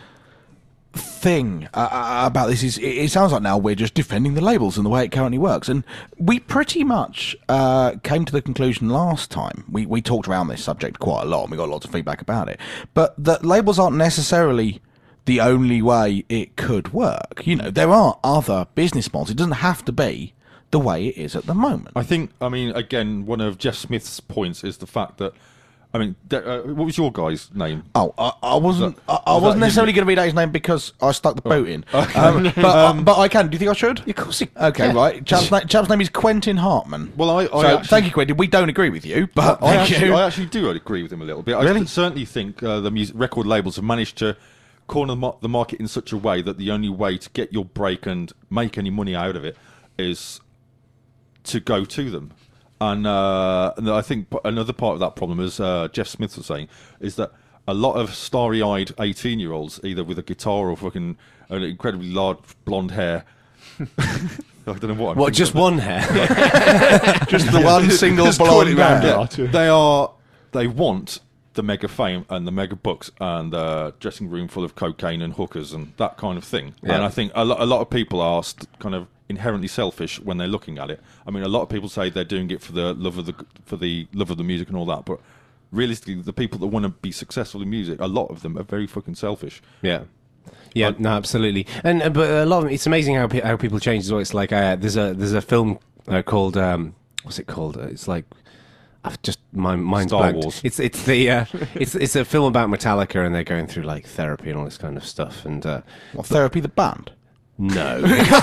thing uh, uh, about this is it, it sounds like now we're just defending the labels and the way it currently works. And we pretty much uh, came to the conclusion last time. We, we talked around this subject quite a lot and we got lots of feedback about it. But that labels aren't necessarily the only way it could work. You know, there are other business models. It doesn't have to be the way it is at the moment. I think, I mean, again, one of Jeff Smith's points is the fact that, I mean, de- uh, what was your guy's name? Oh, I, I wasn't. Was that- I, I was wasn't that necessarily him? going to read out his name because I stuck the boot in. Um, but, uh, but I can. Do you think I should? of course, you- Okay, yeah. right. Chap's, na- chap's name is Quentin Hartman. Well, I, I so actually, thank you, Quentin. We don't agree with you, but I thank actually, you. I actually do agree with him a little bit. I Really? certainly think uh, the music record labels have managed to corner the mar- the market in such a way that the only way to get your break and make any money out of it is to go to them. And, uh, and I think p- another part of that problem, as uh, Jeff Smith was saying, is that a lot of starry-eyed eighteen-year-olds, either with a guitar or fucking an incredibly large blonde hair. I don't know what. I'm What, thinking just of. one hair? Just the one single Just blonde calling round hair. it. They are. They want the mega fame and the mega books and the dressing room full of cocaine and hookers and that kind of thing. Yeah. And I think a, lo- a lot of people are st- kind of inherently selfish when they're looking at it. I mean, a lot of people say they're doing it for the love of the for the love of the music and all that, but realistically, the people that want to be successful in music, a lot of them are very fucking selfish. Yeah. Yeah, no, absolutely, and uh, but a lot of it's amazing how pe- how people change as well. It's like uh, there's a there's a film uh, called um, what's it called? Uh, It's like I've just my mind's Star blanked. Wars. It's it's the uh, it's it's a film about Metallica and they're going through like therapy and all this kind of stuff. And uh, What, Therapy the band? no,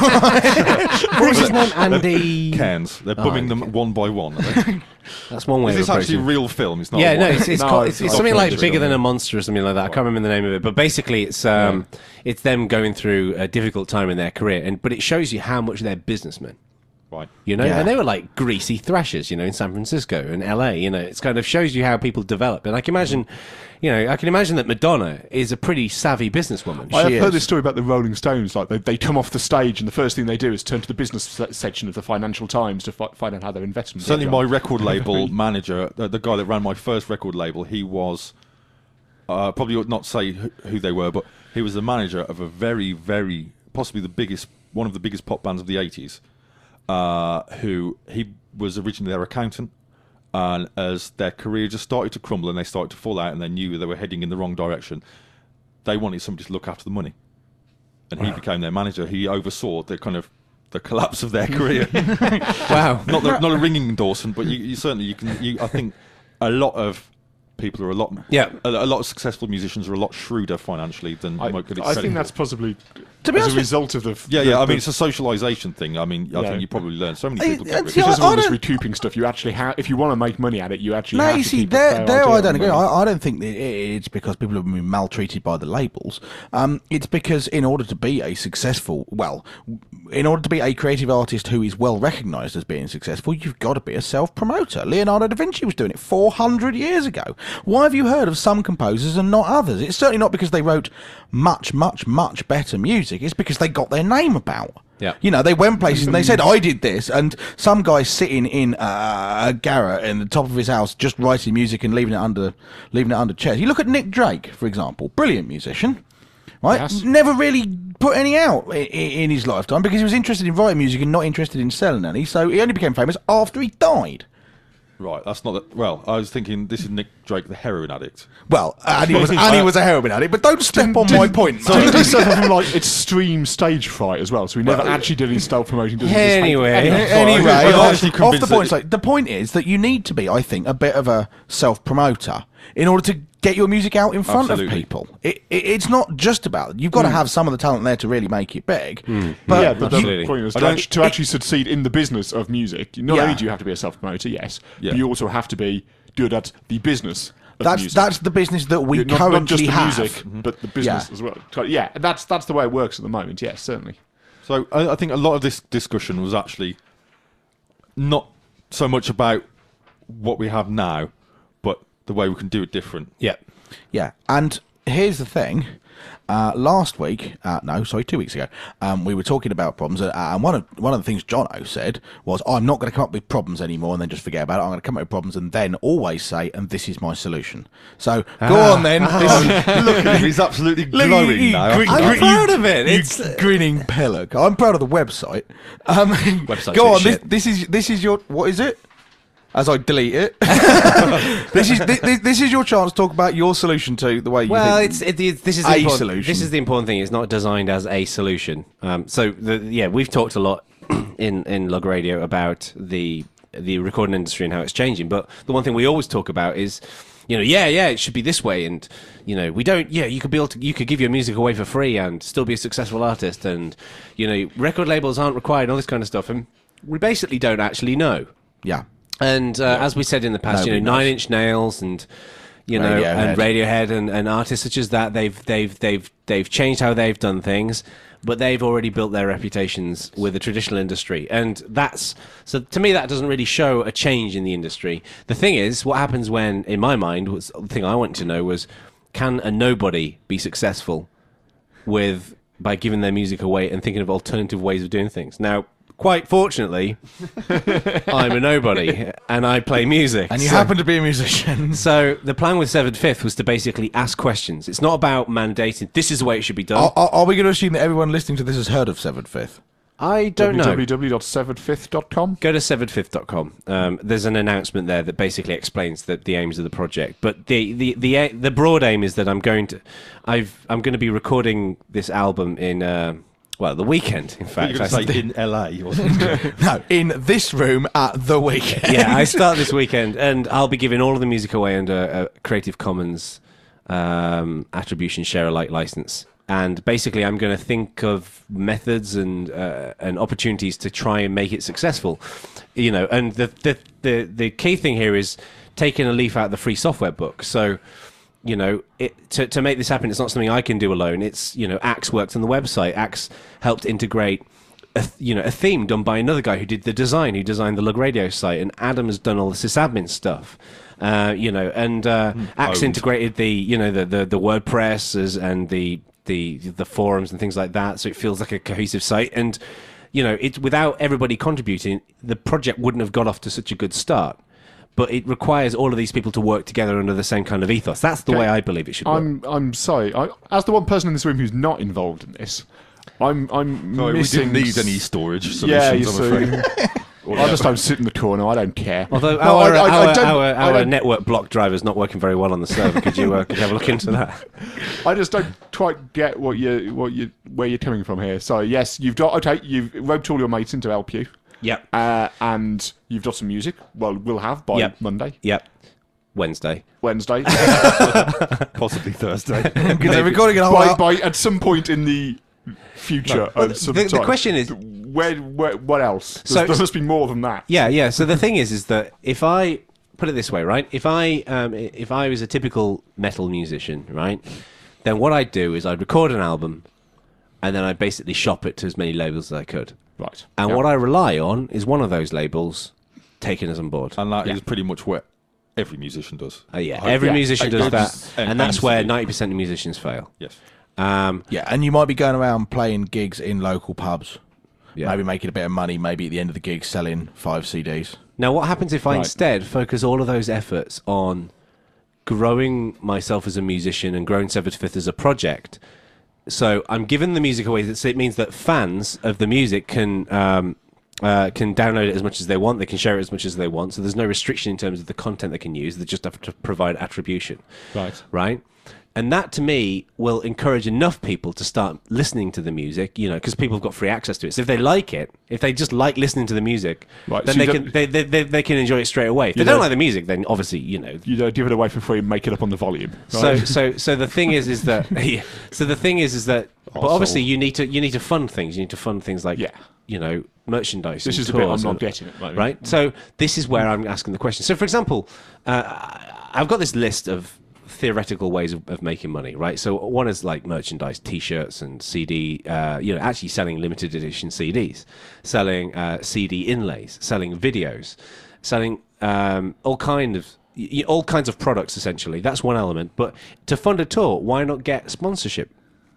what was his name? Andy. Cans. They're bumming okay. them one by one. That's one way. Is of this actually a approaching it. real film? It's not. Yeah, a no, one. it's it's, No, called, it's it's, it's not something a like film, bigger it's than a- a monster or something like that. I can't remember the name of it, but basically, it's um, it's them going through a difficult time in their career, and but it shows you how much they're businessmen. Right. You know, Yeah. and they were like greasy thrashers, you know, in San Francisco and L A. You know, it's kind of shows you how people develop. And I can imagine, you know, I can imagine that Madonna is a pretty savvy businesswoman. I have She heard is. this story about the Rolling Stones. Like they, they come off the stage, and the first thing they do is turn to the business se- section of the Financial Times to fi- find out how their investments. Certainly, are my going. record label manager, the, the guy that ran my first record label, he was uh, probably ought not say who, who they were, but he was the manager of a very, very possibly the biggest, one of the biggest pop bands of the eighties. Uh, who he was originally their accountant, and as their career just started to crumble and they started to fall out, and they knew they were heading in the wrong direction, they wanted somebody to look after the money, and he became their manager. He oversaw the kind of the collapse of their career. Wow. not the, not a ringing endorsement, but you, you certainly you can. You, I think a lot of people are a lot. Yeah. a, a lot of successful musicians are a lot shrewder financially than I, might give it I credit think for. that's possibly To be as honest a with- result of the. f- Yeah, the- yeah. I the- mean, it's a socialization thing. I mean, I Yeah. think you probably learn. So many I- people. I- Get rich. see, because of I all this don't- recouping stuff, you actually have. If you want to make money at it, you actually No, have you to see, keep a there, fair there idea I of don't agree. money. I, I don't think that it- it's because people have been maltreated by the labels. Um, it's because in order to be a successful, well, in order to be a creative artist who is well recognised as being successful, you've got to be a self-promoter. Leonardo da Vinci was doing it four hundred years ago. Why have you heard of some composers and not others? It's certainly not because they wrote much, much, much better music. It's because they got their name about. Yeah. You know, they went places and they said, I did this, and some guy sitting in uh, a garret in the top of his house just writing music and leaving it under leaving it under chairs. You look at Nick Drake, for example, brilliant musician, right? Yes. Never really put any out in, in his lifetime because he was interested in writing music and not interested in selling any, so he only became famous after he died. Right, that's not the, well. I was thinking this is Nick Drake, the heroin addict. Well, Annie was Annie was a heroin addict, but don't step on my point. So mate. he suffered from like extreme stage fright as well, so he never actually did any self promoting. Anyway. Anyway, I was off, actually off the convinced point, that- like, the point is that you need to be, I think, a bit of a self promoter in order to get your music out in front Absolutely. of people. It, it, it's not just about you've got to have some of the talent there to really make it big. Hmm. But yeah, but the Absolutely. point is I to, don't- actually, to actually succeed in the business of music, not Yeah. only do you have to be a self promoter, yes, Yeah. but you also have to be good at the business. Of that's music. that's the business that we Yeah, not, currently not just the have. music, but the business Yeah. as well. So, yeah, that's that's the way it works at the moment. Yes, certainly. So I, I think a lot of this discussion was actually not so much about what we have now, but the way we can do it different. Yeah. Yeah, and here's the thing. Uh, last week, uh, no, sorry, two weeks ago, um, we were talking about problems, uh, and one of one of the things Jono said was, "I'm not going to come up with problems anymore, and then just forget about it. I'm going to come up with problems, and then always say, and this is my solution." So go on then. This- Look at him; he's absolutely Look, glowing you- you now. grin- I'm grin- proud you- of it. you It's- grinning pillock. I'm proud of the website. Um, Website's go a on. This, shit. this is this is your what is it? As I delete it, this is this, this is your chance to talk about your solution to the way you. Well, think. it's it, it, this is A the important, solution. This is the important thing. It's not designed as a solution. Um, so the, yeah, we've talked a lot in in Log Radio about the the recording industry and how it's changing. But the one thing we always talk about is, you know, yeah, yeah, it should be this way, and you know, we don't. Yeah, you could be able to, you could give your music away for free and still be a successful artist, and you know, record labels aren't required, and all this kind of stuff, and we basically don't actually know. yeah. And uh, as we said in the past, Nobody you know, knows. Nine Inch Nails and you know, Radiohead. and Radiohead and, and artists such as that, they've they've they've they've changed how they've done things, but they've already built their reputations with the traditional industry, and that's so to me that doesn't really show a change in the industry. The thing is, what happens when, in my mind, was the thing I wanted to know was, can a nobody be successful with by giving their music away and thinking of alternative ways of doing things? Now, quite fortunately, I'm a nobody and I play music. And you so, happen to be a musician. so the plan with Severed Fifth was to basically ask questions. It's not about mandating, this is the way it should be done. Are, are, are we going to assume that everyone listening to this has heard of Severed Fifth? I don't know. w w w dot severed fifth dot com. Go to severed fifth dot com. Um, there's an announcement there that basically explains the, the aims of the project. But the, the, the, a- the broad aim is that I'm going to I've I'm going to be recording this album in uh, well, the weekend, in You're fact. going to I- say in L A or something. No, in this room at the weekend. yeah, I start this weekend, and I'll be giving all of the music away under a Creative Commons um, attribution share alike license. And basically, I'm going to think of methods and uh, and opportunities to try and make it successful. You know, and the the the, the key thing here is taking a leaf out of the free software book. So, you know, it, to to make this happen, it's not something I can do alone. It's, you know, Axe worked on the website. Axe helped integrate a, th- you know, a theme done by another guy who did the design, who designed the Lug Radio site, and Adam has done all the sysadmin stuff. Uh, you know, and uh, Axe owned. integrated the, you know, the the, the WordPress as, and the the the forums and things like that, so it feels like a cohesive site. And you know, it without everybody contributing, the project wouldn't have got off to such a good start. But it requires all of these people to work together under the same kind of ethos. That's the Okay. way I believe it should work. I'm I'm sorry. I, as the one person in this room who's not involved in this, I'm I'm Sorry, we missing. didn't need any storage Yeah, solutions, you I'm see. afraid. I just don't sit in the corner. I don't care. Although No, our, I- I- I our, don't- our, I our don't- network block driver is not working very well on the server. Could you, uh, could you have a look into that? I just don't quite get what you what you where you're coming from here. So yes, you've got okay. You've roped all your mates in to help you, Yep. uh, and you've got some music. Well, we'll have by Yep. Monday, Yep. Wednesday. Wednesday. Possibly Thursday. Because they're recording it a whole by, hour- by at some point in the future. Well, of some the- the time. question is- where, where what else? There's- So- there must be more than that. Yeah, yeah. So the thing is, is that if I put it this way, right? If I um, i- if I was a typical metal musician, right, then what I'd do is I'd record an album, and then I'd basically shop it to as many labels as I could. Right. And Yeah. what I rely on is one of those labels taking us on board. And that is Yeah. pretty much what every musician does. Uh, yeah, I- every yeah, musician I- does I that, just- and, and- that's and- where ninety percent of musicians fail. Yes. Um, Yeah, and you might be going around playing gigs in local pubs. Yeah. Maybe making a bit of money, maybe at the end of the gig selling five C Ds. Now, what happens if I Right. instead focus all of those efforts on growing myself as a musician and growing Severed Fifth as a project? So I'm giving the music away. So it means that fans of the music can um, uh, can download it as much as they want. They can share it as much as they want. So there's no restriction in terms of the content they can use. They just have to provide attribution. Right. Right. And that, to me, will encourage enough people to start listening to the music, you know, because people have got free access to it. So if they like it, if they just like listening to the music, Right, then so they you can don't- they, they, they, they can enjoy it straight away. If they You don't don't- like the music, then obviously, you know. You don't give it away for free and make it up on the volume. So Right? so so the thing is is that yeah, so the thing is is that but Also- obviously you need to you need to fund things. You need to fund things like Yeah. you know merchandise. This and is the bit I'm tours not and- getting at, right? Right. So this is where I'm asking the question. So for example, uh, I've got this list of theoretical ways of, of making money, right? So one is like merchandise, T-shirts and C D, uh, you know, actually selling limited edition C Ds, selling uh, C D inlays, selling videos, selling um, all kind of y- y- all kinds of products. Essentially, that's one element. But to fund a tour, why not get sponsorship?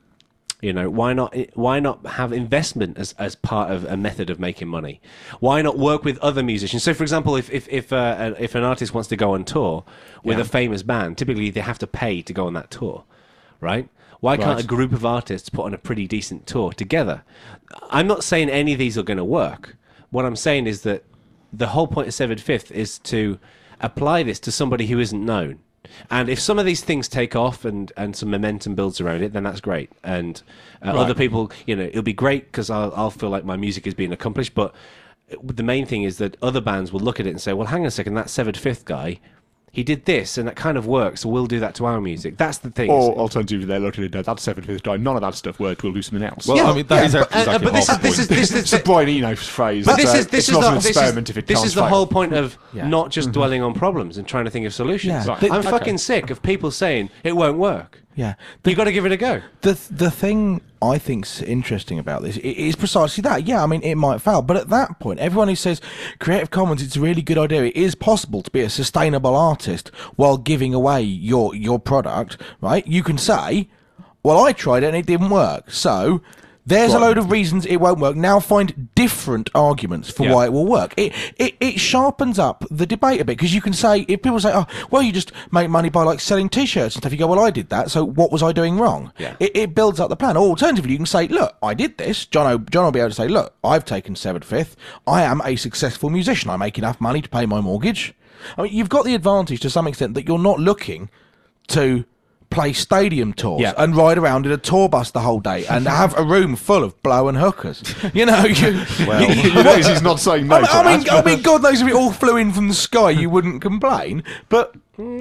You know, why not? Why not have investment as, as part of a method of making money? Why not work with other musicians? So, for example, if if if, uh, if an artist wants to go on tour with a famous band, typically they have to pay to go on that tour, right? Why can't Right. a group of artists put on a pretty decent tour together? I'm not saying any of these are going to work. What I'm saying is that the whole point of Severed Fifth is to apply this to somebody who isn't known. And if some of these things take off and, and some momentum builds around it, then that's great. And uh, Right. other people, you know, it'll be great because I'll, I'll feel like my music is being accomplished. But the main thing is that other bands will look at it and say, well, hang on a second, that Severed Fifth guy, he did this and that kind of works, so we'll do that to our music. That's the thing. Or alternatively, they look at it, no, that's Seventh Fifth Die. None of that stuff worked. We'll do something else. Well, Yeah, I mean, that yeah, is but- exactly uh, but this half is- the this is- point. this is- it's a Brian Eno phrase. But this uh, is this it's is not the, an this experiment is, if it this can't is the fail. whole point of Yeah. not just dwelling on problems and trying to think of solutions. Yeah. Right. I'm Okay. fucking sick of people saying it won't work. Yeah. You got to give it a go. The the thing I think's interesting about this i- is precisely that. Yeah, I mean, it might fail, but at that point, everyone who says Creative Commons, it's a really good idea. It is possible to be a sustainable artist while giving away your your product, right? You can say, "Well, I tried it and it didn't work." So there's a load of reasons it won't work. Now find different arguments for Yeah. why it will work. It, it it sharpens up the debate a bit because you can say, if people say, "Oh, well, you just make money by like selling T-shirts and stuff," you go, "Well, I did that. So what was I doing wrong?" Yeah. It, it builds up the plan. Or alternatively, you can say, "Look, I did this." John, o, John will be able to say, "Look, I've taken Severed Fifth. I am a successful musician. I make enough money to pay my mortgage." I mean, you've got the advantage to some extent that you're not looking to play stadium tours Yeah. and ride around in a tour bus the whole day and have a room full of blowing hookers. You know, you, You, you notice he's not saying no I, mean- to I mean, that. I mean, God knows if it all flew in from the sky, you wouldn't complain. But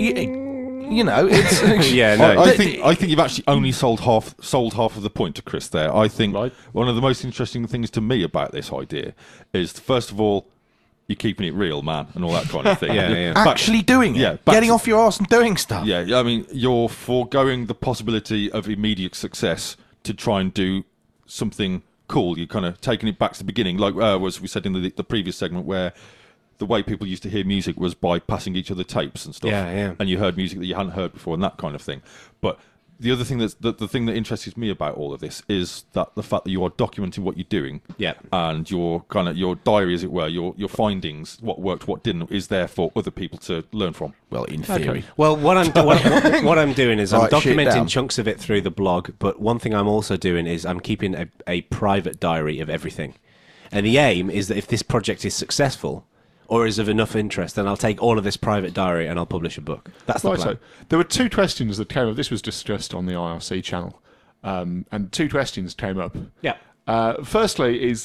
you, you know, it's Yeah, I, no. I Th- think I think you've actually only sold half sold half of the point to Chris there. I think Right. one of the most interesting things to me about this idea is, first of all, you're keeping it real, man, and all that kind of thing. Yeah, You're yeah. back- actually doing it, yeah, back getting to- off your arse and doing stuff. Yeah, I mean, you're foregoing the possibility of immediate success to try and do something cool. You're kind of taking it back to the beginning, like uh, was we said in the, the previous segment, where the way people used to hear music was by passing each other tapes and stuff. Yeah, yeah. And you heard music that you hadn't heard before and that kind of thing. But the other thing that's the, the thing that interests me about all of this is that the fact that you are documenting what you're doing, Yeah. and your kind of your diary, as it were, your your findings, what worked, what didn't, is there for other people to learn from. Well, in theory. Well, what I'm what, what, what I'm doing is I'm Write shit documenting down. chunks of it through the blog. But one thing I'm also doing is I'm keeping a, a private diary of everything. And the aim is that if this project is successful or is of enough interest, then I'll take all of this private diary and I'll publish a book. That's the Right, plan. so there were two questions that came up. This was discussed on the I R C channel, um, and two questions came up. Yeah. Uh, firstly, is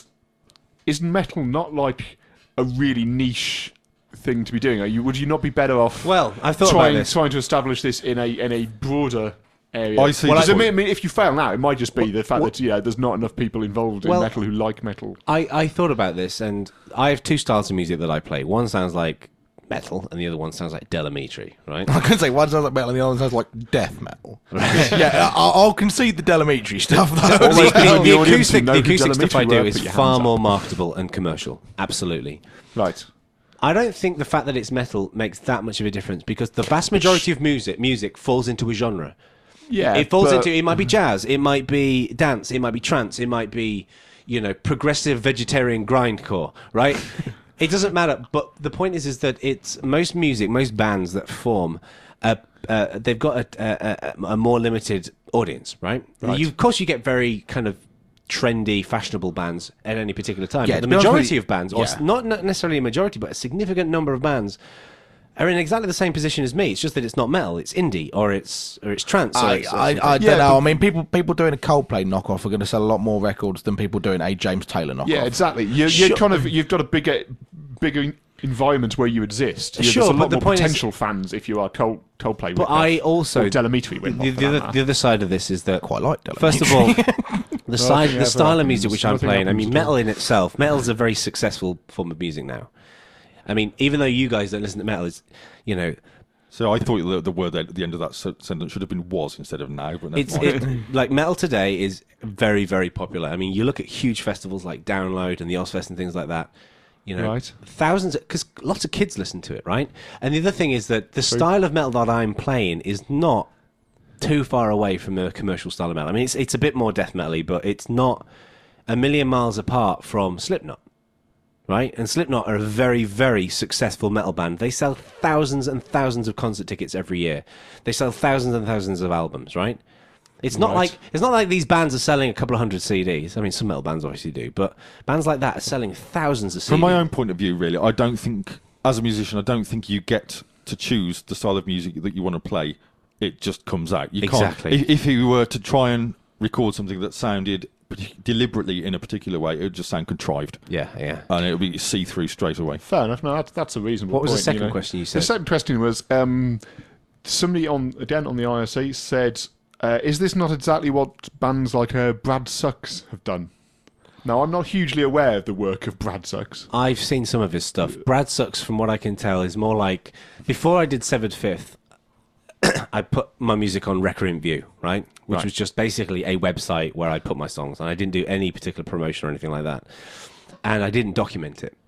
is metal not like a really niche thing to be doing? Are you would you not be better off? Well, I've thought trying about this. trying to establish this in a in a broader area. I see Well, the I mean, point. I mean, if you fail now, it might just be the fact that yeah, there's not enough people involved in Well- metal who like metal. I, I thought about this, and I have two styles of music that I play. One sounds like metal, and the other one sounds like Delamitri, right? I could say one sounds like metal and the other sounds like death metal. yeah, I'll, I'll concede the Delamitri stuff though. All those people the, in the the audience who acoustic, know the who acoustic stuff I Delamitri do were, is put your far hands more up. marketable and commercial. Absolutely. Right. I don't think the fact that it's metal makes that much of a difference because the vast majority of music music falls into a genre. Yeah. It falls but- into it might be jazz, it might be dance, it might be trance, it might be, you know, progressive vegetarian grindcore, right? It doesn't matter. But the point is, is that it's most music, most bands that form, uh, uh, they've got a, a, a, a more limited audience, right? Right. You, of course, you get very kind of trendy, fashionable bands at any particular time. Yeah, But the to be honest with majority you- of bands, or yeah. s- not not necessarily a majority, but a significant number of bands, are in exactly the same position as me. It's just that it's not metal, it's indie, or it's or it's trance. Or I, it's, or I, something. I don't Yeah, know. but- I mean, people people doing a Coldplay knockoff are going to sell a lot more records than people doing a James Taylor knockoff. Yeah, exactly. You're, Sure. you're kind of you've got a bigger bigger environment where you exist. You Sure, There's a but lot the more point is- potential fans if you are Cold, Coldplay. But ripoff, I also or Delamitri the, ripoff, the, for that other, matter. the other side of this is that Quite like Dylan. first of all, the side, Nothing the ever style of happens. music which I'm Nothing playing. I happens mean, at metal all. in itself, metal is a very successful form of music now. I mean, even though you guys don't listen to metal, it's you know, So I thought the, the word at the end of that se- sentence should have been was instead of now. But never it's mind. it, like metal today is very very popular. I mean, you look at huge festivals like Download and the Ozfest and things like that. You know, Right. thousands because lots of kids listen to it, right? And the other thing is that the style of metal that I'm playing is not too far away from a commercial style of metal. I mean, it's it's a bit more death metal-y, but it's not a million miles apart from Slipknot, right? And Slipknot are a very, very successful metal band. They sell thousands and thousands of concert tickets every year. They sell thousands and thousands of albums, right? It's not Right. like it's not like these bands are selling a couple of hundred C Ds. I mean, some metal bands obviously do, but bands like that are selling thousands of C Ds. From my own point of view, really, I don't think, as a musician, I don't think you get to choose the style of music that you want to play. It just comes out. You Exactly. Can't, if, if you were to try and record something that sounded partic- deliberately in a particular way, it would just sound contrived, Yeah, yeah. and it would be see-through straight away. Fair enough. No, that's, that's a reasonable. What was the point, second you know. question you The said? second question was um, somebody on again on the I R C said, uh, "Is this not exactly what bands like uh, Brad Sucks have done?" Now, I'm not hugely aware of the work of Brad Sucks. I've seen some of his stuff. Brad Sucks, from what I can tell, is more like before I did Severed Fifth, I put my music on Record View, right? Which Right. was just basically a website where I put my songs, and I didn't do any particular promotion or anything like that, and I didn't document it.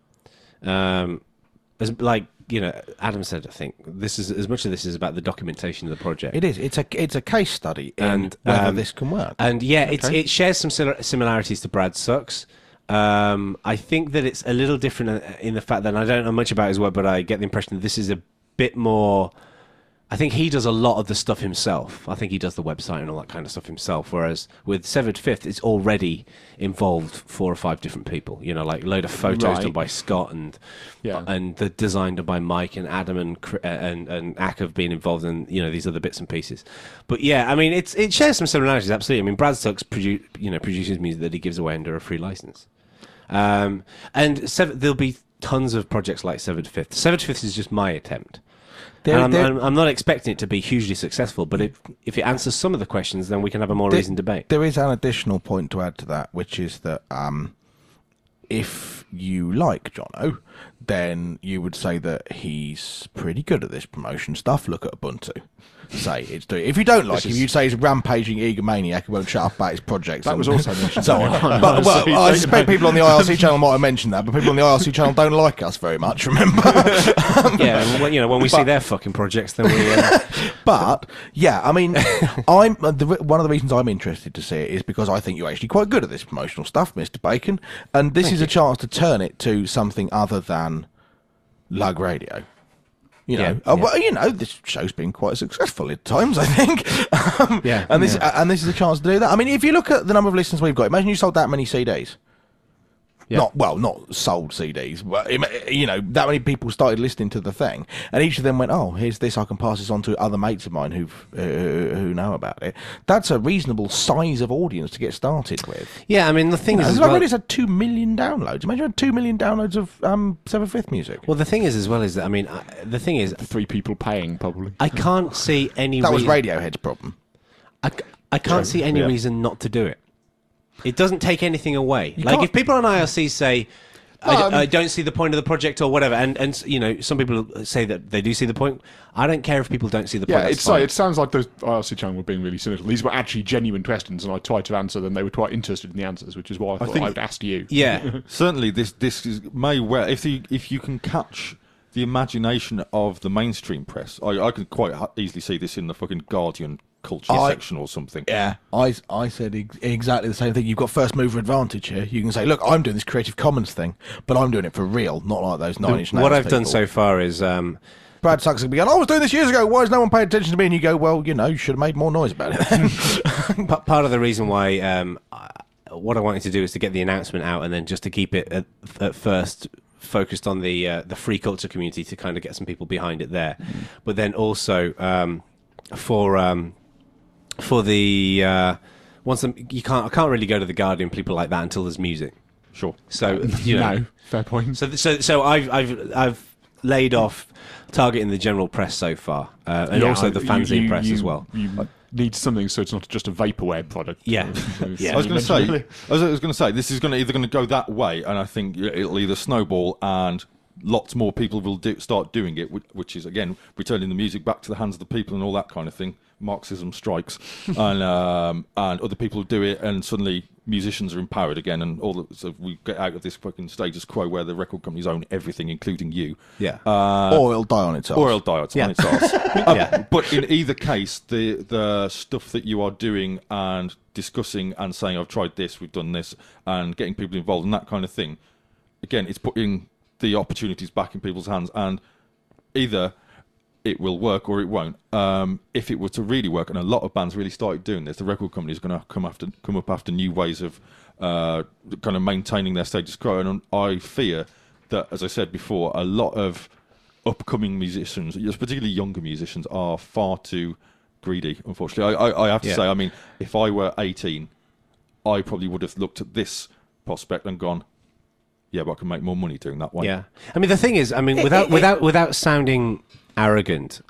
Um, as like you know, Adam said, I think this is as much of this is about the documentation of the project. It is. It's a it's a case study in And, whether um, this can work. And yeah, it's, Okay. it shares some sil- similarities to Brad Sucks. Um, I think that it's a little different in the fact that I don't know much about his work, but I get the impression that this is a bit more. I think he does a lot of the stuff himself. I think he does the website and all that kind of stuff himself. Whereas with Severed Fifth, it's already involved four or five different people. You know, like a load of photos Right. done by Scott and Yeah. and the design done by Mike and Adam and Cr- uh, and and Ak have been involved in you know these other bits and pieces. But yeah, I mean, it's it shares some similarities. Absolutely. I mean, Brad Sucks produ- you know produces music that he gives away under a free license. Um, and sev- there'll be tons of projects like Severed Fifth. Severed Fifth is just my attempt. There- And I'm, there- I'm, I'm not expecting it to be hugely successful, but if, if it answers some of the questions, then we can have a more There- reasoned debate. There is an additional point to add to that, which is that um, if you like Jono, then you would say that he's pretty good at this promotion stuff. Look at Ubuntu. Say it's doing. If you don't like him, is- you'd say he's a rampaging egomaniac who won't shut up about his projects. That and was also mentioned. so on. But, well, So, I you suspect know. people on the I R C channel might have mentioned that, but people on the I R C channel don't like us very much. Remember? Yeah, and when, you know, when we see their fucking projects, then we. Uh, But yeah, I mean, I'm uh, the, one of the reasons I'm interested to see it is because I think you're actually quite good at this promotional stuff, Mister Bacon, and this is a chance to turn it to something other than lug radio. You know, Yeah, uh, yeah. well, you know, this show's been quite successful at times, I think. um, Yeah, and this yeah. uh, and this is a chance to do that. I mean, if you look at the number of listeners we've got, imagine you sold that many C Ds. Yeah. Not well, not sold C Ds, but im- you know that many people started listening to the thing, and each of them went, "Oh, here's this. I can pass this on to other mates of mine who've uh, who know about it." That's a reasonable size of audience to get started with. yeah, I mean, the thing You know, is. it's as like well- it's had two million downloads. Imagine you had two million downloads of um, Seventh Fifth music. well, the thing is, as well, is that, I mean, I, the thing is, Three people paying, probably. I can't see any That was reason. Radiohead's problem. I, c- I can't see any yeah. reason not to do it. It doesn't take anything away. Like, can't- if people on I R C say, I, d- Um, I don't see the point of the project or whatever, and, and you know, some people say that they do see the point. I don't care if people don't see the point. Yeah, that's it's fine. like, it sounds like those I R C channel were being really cynical. These were actually genuine questions, and I tried to answer them. They were quite interested in the answers, which is why I thought I, think- would ask you. Yeah. Certainly, this this is, may well if you if you can catch the imagination of the mainstream press, I, I can quite ha- easily see this in the fucking Guardian culture I- section or something. Yeah, I, I said ex- exactly the same thing. You've got first mover advantage here. You can say, look, I'm doing this Creative Commons thing, but I'm doing it for real, not like those nine inch nails. what I've done people. so far is. Um, Brad Sucks will be going, I was doing this years ago. Why has no one paid attention to me? And you go, well, you know, you should have made more noise about it then. P- part of the reason why um, I- what I wanted to do is to get the announcement out, and then just to keep it at, at first focused on the uh, the free culture community to kind of get some people behind it there, mm. but then also um, for um, for the uh, once the, you can't I can't really go to the Guardian, people like that, until there's music. Sure. So you know, no, fair point. So so so I've I've I've laid off targeting the general press so far, uh, and Yeah, also the fanzine you- you- press you- as well. You need something so it's not just a vaporware product. Yeah. Yeah. I was going to say, Really. I was, I was going to say, this is going to either going to go that way, and I think it'll either snowball, and lots more people will do, start doing it, which, which is again returning the music back to the hands of the people and all that kind of thing. Marxism strikes, and um, and other people do it, and suddenly musicians are empowered again, and all. The, so we get out of this fucking status quo where the record companies own everything, including you. Yeah. Uh, or it'll die on its own. or it'll die on Yeah. its arse. Um, Yeah. But in either case, the the stuff that you are doing and discussing and saying, I've tried this, we've done this, and getting people involved and that kind of thing, again, it's putting the opportunities back in people's hands, and either it will work or it won't. Um, if it were to really work, and a lot of bands really started doing this, the record company is going to come after come up after new ways of uh, kind of maintaining their status quo, and I fear that, as I said before, a lot of upcoming musicians, particularly younger musicians, are far too greedy, unfortunately. I, I, I have to Yeah. say, I mean, if I were eighteen, I probably would have looked at this prospect and gone, yeah, but I can make more money doing that way. Yeah, I mean the thing is, I mean without without without sounding arrogant,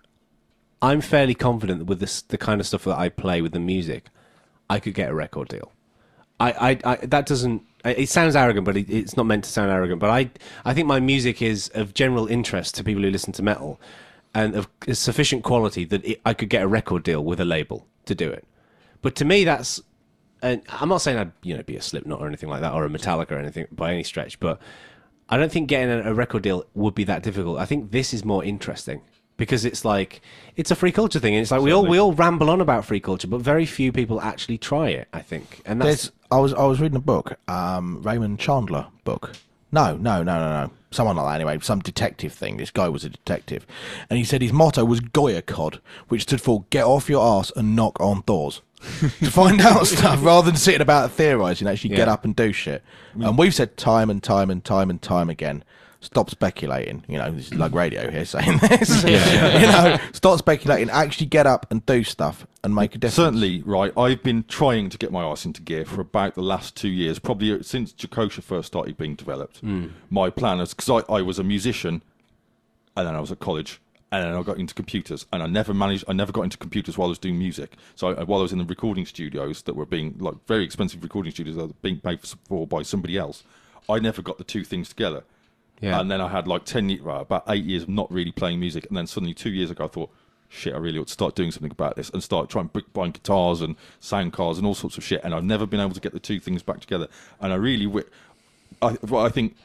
I'm fairly confident that with this the kind of stuff that I play with the music, I could get a record deal. I, I, I that doesn't. It sounds arrogant, but it, it's not meant to sound arrogant. But I, I think my music is of general interest to people who listen to metal, and of sufficient quality that it, I could get a record deal with a label to do it. But to me, that's. And I'm not saying I'd you know be a Slipknot or anything like that, or a Metallica or anything by any stretch, but I don't think getting a, a record deal would be that difficult. I think this is more interesting because it's like it's a free culture thing, and it's like we all we all ramble on about free culture, but very few people actually try it. I think, and that's There's, I was I was reading a book, um, Raymond Chandler book. No, no, no, no, no. Someone like that anyway, some detective thing. This guy was a detective. And he said his motto was Goya Cod, which stood for get off your arse and knock on doors. To find out stuff rather than sitting about theorising, actually get Yeah. up and do shit. And we've said time and time and time and time again, stop speculating. You know, this is like radio here saying this. You know, stop speculating, actually get up and do stuff and make a difference. Certainly, right. I've been trying to get my arse into gear for about the last two years, probably since Jacosha first started being developed. Mm. My plan is, because I, I was a musician, and then I was at college, and then I got into computers, and I never managed, I never got into computers while I was doing music. So I, while I was in the recording studios that were being, like, very expensive recording studios that were being paid for by somebody else, I never got the two things together. Yeah. And then I had like ten, ye- well, about eight years of not really playing music, and then suddenly two years ago I thought, shit, I really ought to start doing something about this, and start trying b- buying guitars and sound cards and all sorts of shit. And I've never been able to get the two things back together. And I really, wi- I, well, I think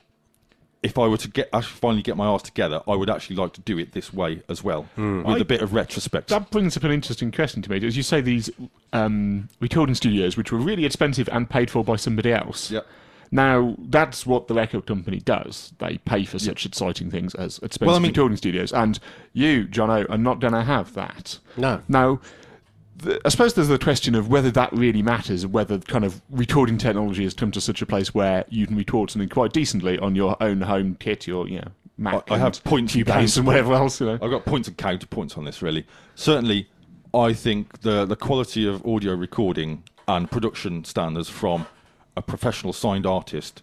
if I were to get actually finally get my arse together, I would actually like to do it this way as well, with I- a bit of retrospect. That brings up an interesting question to me. As you say, these um, recording studios, which were really expensive and paid for by somebody else. Yeah. Now, that's what the record company does. They pay for such exciting things as expensive Well, I mean- recording studios. And you, Jono, are not going to have that. No. Now, th- I suppose there's the question of whether that really matters, whether kind of recording technology has come to such a place where you can record something quite decently on your own home kit, your, you know, Mac I- I have and points and Cubase and counterpoints. whatever else, you know. I've got points and counterpoints on this, really. Certainly, I think the the quality of audio recording and production standards from a professional signed artist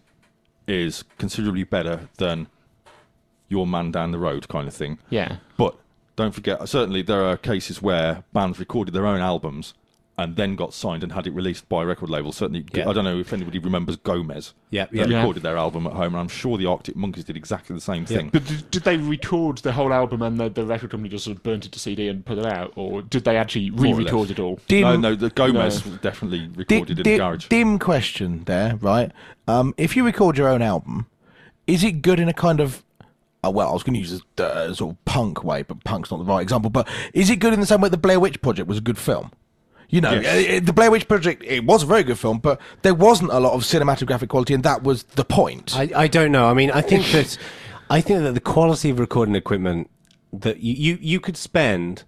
is considerably better than your man down the road kind of thing. Yeah. But don't forget, certainly there are cases where bands recorded their own albums and then got signed and had it released by a record label. Certainly, Yeah. I don't know if anybody remembers Gomez. Yeah, They yeah. Yeah. recorded their album at home, and I'm sure the Arctic Monkeys did exactly the same thing. But did, did they record the whole album and the, the record company just sort of burnt it to C D and put it out? Or did they actually or re-record less. it all? Dim, no, no, the Gomez No. definitely di- recorded in di- the garage. dim question there, right? Um, if you record your own album, is it good in a kind of uh, well, I was going to use a uh, sort of punk way, but punk's not the right example. But is it good in the same way the Blair Witch Project was a good film? You know, Yes. uh, the Blair Witch Project, it was a very good film, but there wasn't a lot of cinematographic quality, and that was the point. I, I don't know. I mean, I think that I think that the quality of recording equipment that you, you, you could spend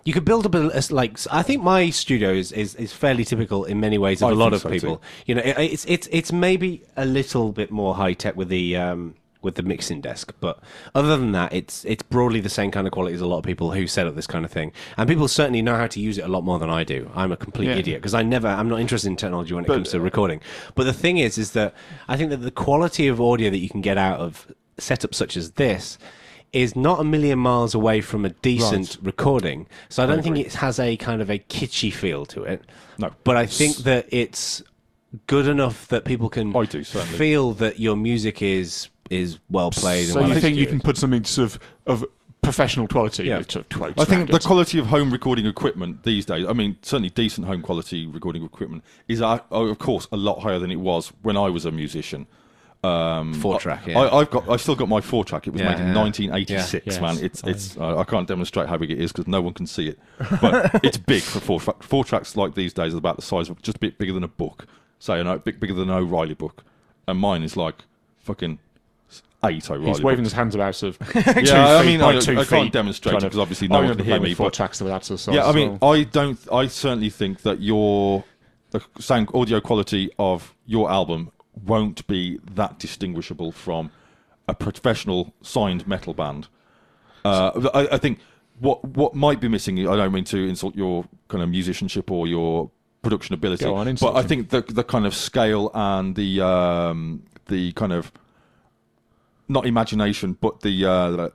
you could build up a, a like. I think my studio is, is, is fairly typical in many ways of I a lot of think so people. too. You know, it, it's it's it's maybe a little bit more high tech with the um, with the mixing desk, but other than that, it's it's broadly the same kind of quality as a lot of people who set up this kind of thing. And people certainly know how to use it a lot more than I do. I'm a complete Yeah. idiot because I never, I'm not interested in technology when it But- comes to recording. But the thing is, is that I think that the quality of audio that you can get out of setups such as this is not a million miles away from a decent recording. So I don't think it has a kind of a kitschy feel to it. No. But I think that it's good enough that people can I do, certainly. feel that your music is is well played. So and well you think you executed. can put something sort of, of professional quality Yeah. with sort of quotes I think around the it? quality of home recording equipment these days, I mean, certainly decent home quality recording equipment, is, uh, of course, a lot higher than it was when I was a musician. Um, Four track, yeah. I, I've got, I've still got my four track. It was Yeah, made in yeah. nineteen eighty-six. Yeah. Man, Yes. it's, it's. Uh, I can't demonstrate how big it is because no one can see it, but it's big for four. Tra- four tracks like these days is about the size of just a bit bigger than a book. Say, you know, a bit bigger than an O'Reilly book, and mine is like fucking eight O'Reilly. He's waving books. his hands about sort of Yeah, two I feet mean, by I, two I can't feet, demonstrate it trying to- because obviously no I one remember can hear playing me. with four But tracks to that sort of size yeah, I as mean, well. I don't. I certainly think that your the sound audio quality of your album won't be that distinguishable from a professional signed metal band. Uh, I, I think what what might be missing. I don't mean to insult your kind of musicianship or your production ability, Go on, but insult I him. think the the kind of scale and the um, the kind of not imagination, but the uh, the,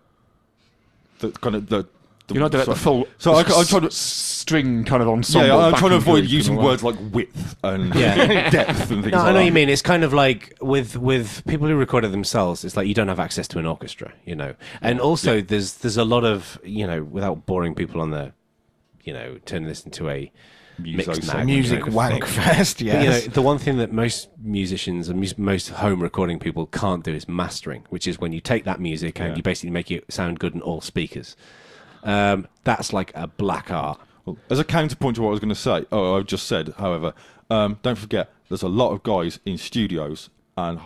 the kind of the. the You're not doing it so, the full So I, s- I'm trying to. string kind of ensemble. Yeah, I'm trying to backing avoid group using and all words like width and Yeah. depth and things No, like I know that. what you mean. It's kind of like with with people who record it themselves. It's like you don't have access to an orchestra, you know. And also, there's there's a lot of you know, without boring people on the, you know, turning this into a Muso mixed segment. mag Music kind of wank thing. fest, But, you know, yes. the one thing that most musicians and mus- most home recording people can't do is mastering, which is when you take that music and Yeah. you basically make it sound good in all speakers. Um, that's like a black art. Well, as a counterpoint to what I was going to say, oh, I've just said, however, um, don't forget, there's a lot of guys in studios, and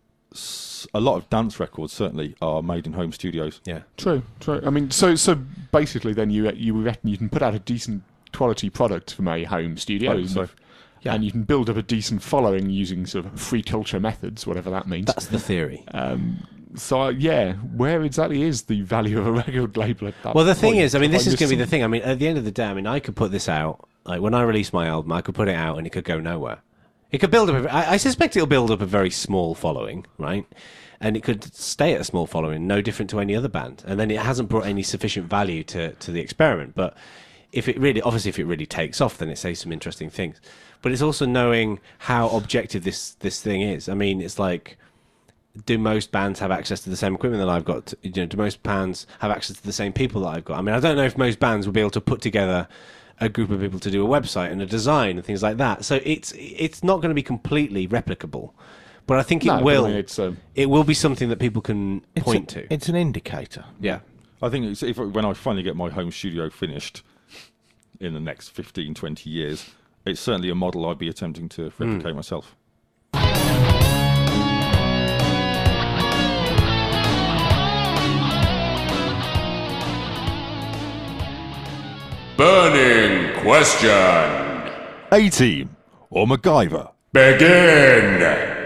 s- a lot of dance records certainly are made in home studios. Yeah. True, true. I mean, so so basically, then you you reckon you can put out a decent quality product from a home studio, I think so. Yeah. and you can build up a decent following using sort of free culture methods, whatever that means. That's the theory. Um, so uh, yeah, where exactly is the value of a record label at that Well, the thing point? is, I mean, Have this is going to be the missed thing. I mean, at the end of the day, I mean, I could put this out. Like when I release my album, I could put it out and it could go nowhere. It could build up. A, I, I suspect it'll build up a very small following, right? And it could stay at a small following, no different to any other band. And then it hasn't brought any sufficient value to to the experiment. But if it really, obviously, if it really takes off, then it says some interesting things. But it's also knowing how objective this this thing is. I mean, it's like, do most bands have access to the same equipment that I've got? You know, do most bands have access to the same people that I've got? I mean, I don't know if most bands will be able to put together a group of people to do a website and a design and things like that. So it's it's not going to be completely replicable, but I think it No, but I will. mean, it's, um, it will be something that people can It's point a- to. It's an indicator. Yeah. I think it's, if when I finally get my home studio finished in the next fifteen, twenty years, it's certainly a model I'd be attempting to replicate myself. Burning question. A-Team or MacGyver? Begin.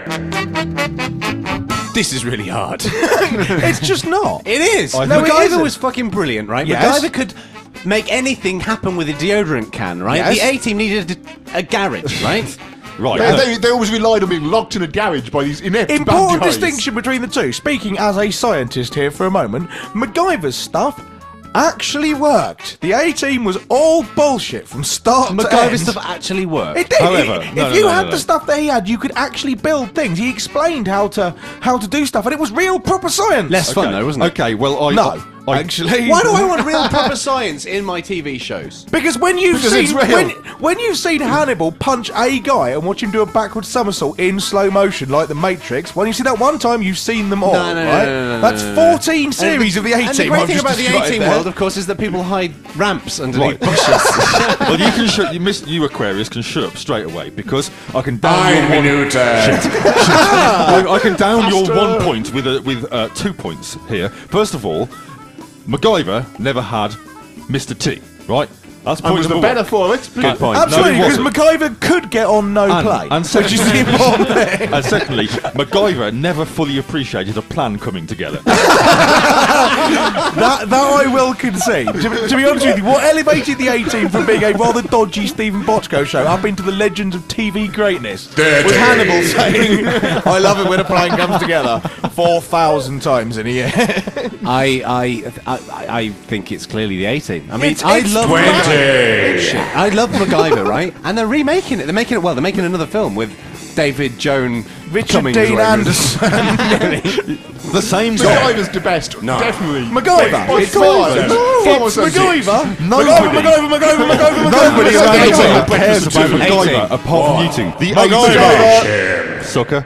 This is really hard. It's just not. It is. I no, think- MacGyver isn't. was fucking brilliant, right? Yes. MacGyver could make anything happen with a deodorant can, right? Yes. The A-Team needed a, a garage, right? Right. They, they, they always relied on being locked in a garage by these inept bad Important guys. distinction between the two. Speaking as a scientist here for a moment, MacGyver's stuff actually worked. The A-Team was all bullshit from start to MacGyver end. stuff actually worked. It did. However, if no, no, you no, had no, the no. stuff that he had, you could actually build things. He explained how to how to do stuff, and it was real proper science. Less fun though, wasn't it? Okay, well, I... No, I, actually. Why do I want real proper science in my T V shows? Because when you've Because seen it's real. when, when you've seen Hannibal punch a guy and watch him do a backward somersault in slow motion like the Matrix, when you see that one time, you've seen them all. No, no, no, right? no, no, no, That's no, no. fourteen series of the A-Team. And the great I've thing just about the described A-Team there. world, of course, is that people hide ramps underneath Right. bushes. well, you can shut... You, miss, you Aquarius can shut up straight away because I can down Ein your one... Minute. I, I can down your one point with a, with uh, two points here. First of all, MacGyver never had Mister T, right? That's and point was the number one. better for it. Good point. Absolutely, No, it because MacGyver could get on no And- play, and which is the important thing. And secondly, MacGyver never fully appreciated a plan coming together. That, that I will concede. To, be- to be honest with you, what elevated the A-Team from being a rather dodgy Stephen Bochco show up into the legends of T V greatness Dirty. was Hannibal saying, "I love it when a plan comes together," four thousand times in a year. I, I, I, I think it's clearly the A-Team. I mean, It's- I it's love twenty. I love MacGyver, right? And they're remaking it. They're making it well. They're making another film with David Joan Richard Cummings, Dean whatever it is. Anderson. The same guy. MacGyver's the best. No. Definitely. MacGyver. By It's far. MacGyver. Far more It's so six. MacGyver. MacGyver, Nobody. MacGyver, MacGyver, MacGyver, Nobody MacGyver. around the MacGyver. table cares Breakfast about with eighteen. MacGyver, apart from you two. The MacGyver. A-Team. Sucker.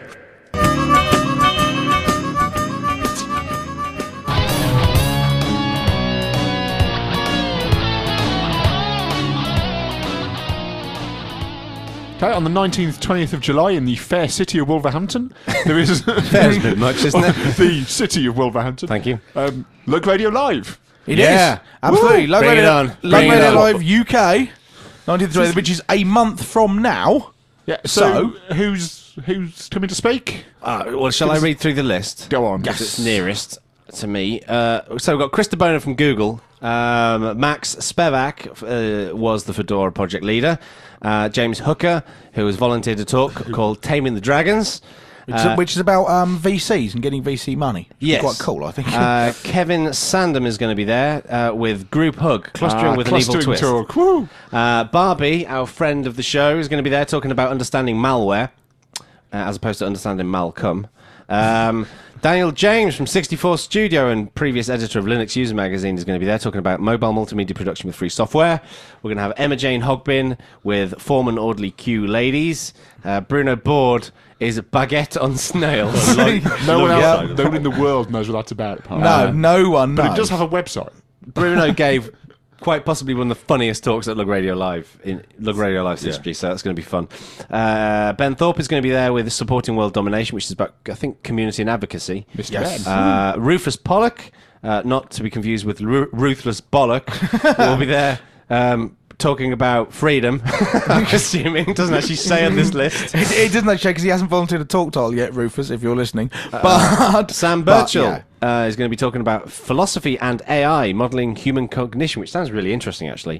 Okay, on the nineteenth, twentieth of July in the fair city of Wolverhampton, there is Fair's a bit much, isn't it? the city of Wolverhampton. Thank you. Um, Look Radio Live. It Yeah. is. Absolutely. Woo. Lug Bring it Radio, on. Lug Bring it Radio on. Live U K, nineteenth, twentieth, which is a month from now. Yeah. So, who's who's coming to speak? Uh, well, shall I read through the list? Go on. Because it's nearest to me. Uh, so we've got Chris DeBona from Google. Um, Max Spevak uh, was the Fedora project leader. Uh, James Hooker, who has volunteered to talk, called Taming the Dragons. Which, is, which is about um, V Cs and getting V C money. Which is Yes. quite cool, I think. Uh, Kevin Sandham is going to be there uh, with Group Hug, clustering Ah, with an evil clustering twist. talk. Woo. Uh, Barbie, our friend of the show, is going to be there talking about understanding malware, uh, as opposed to understanding Malcolm. Um, Daniel James from sixty-four Studio and previous editor of Linux User Magazine is going to be there talking about mobile multimedia production with free software. We're going to have Emma Jane Hogbin with Foreman Audley Q Ladies. Uh, Bruno Board is Baguette on Snails. No one Lovely else, side of no one in the world knows what that's about. apart from- no, no one knows. But it does have a website. Bruno gave quite possibly one of the funniest talks at Lug Radio Live in Lug Radio Live's Yeah. history, so that's going to be fun. Uh, Ben Thorpe is going to be there with Supporting World Domination, which is about, I think, community and advocacy. Mister Yes. Ben. Uh, Rufus Pollock, uh, not to be confused with Ru- Ruthless Bollock, will be there um, talking about freedom. I'm assuming doesn't actually say on this list. It, it doesn't actually because he hasn't volunteered a talk title yet, Rufus, if you're listening. But Sam but, Birchall yeah. uh, is going to be talking about philosophy and A I, modeling human cognition, which sounds really interesting, actually.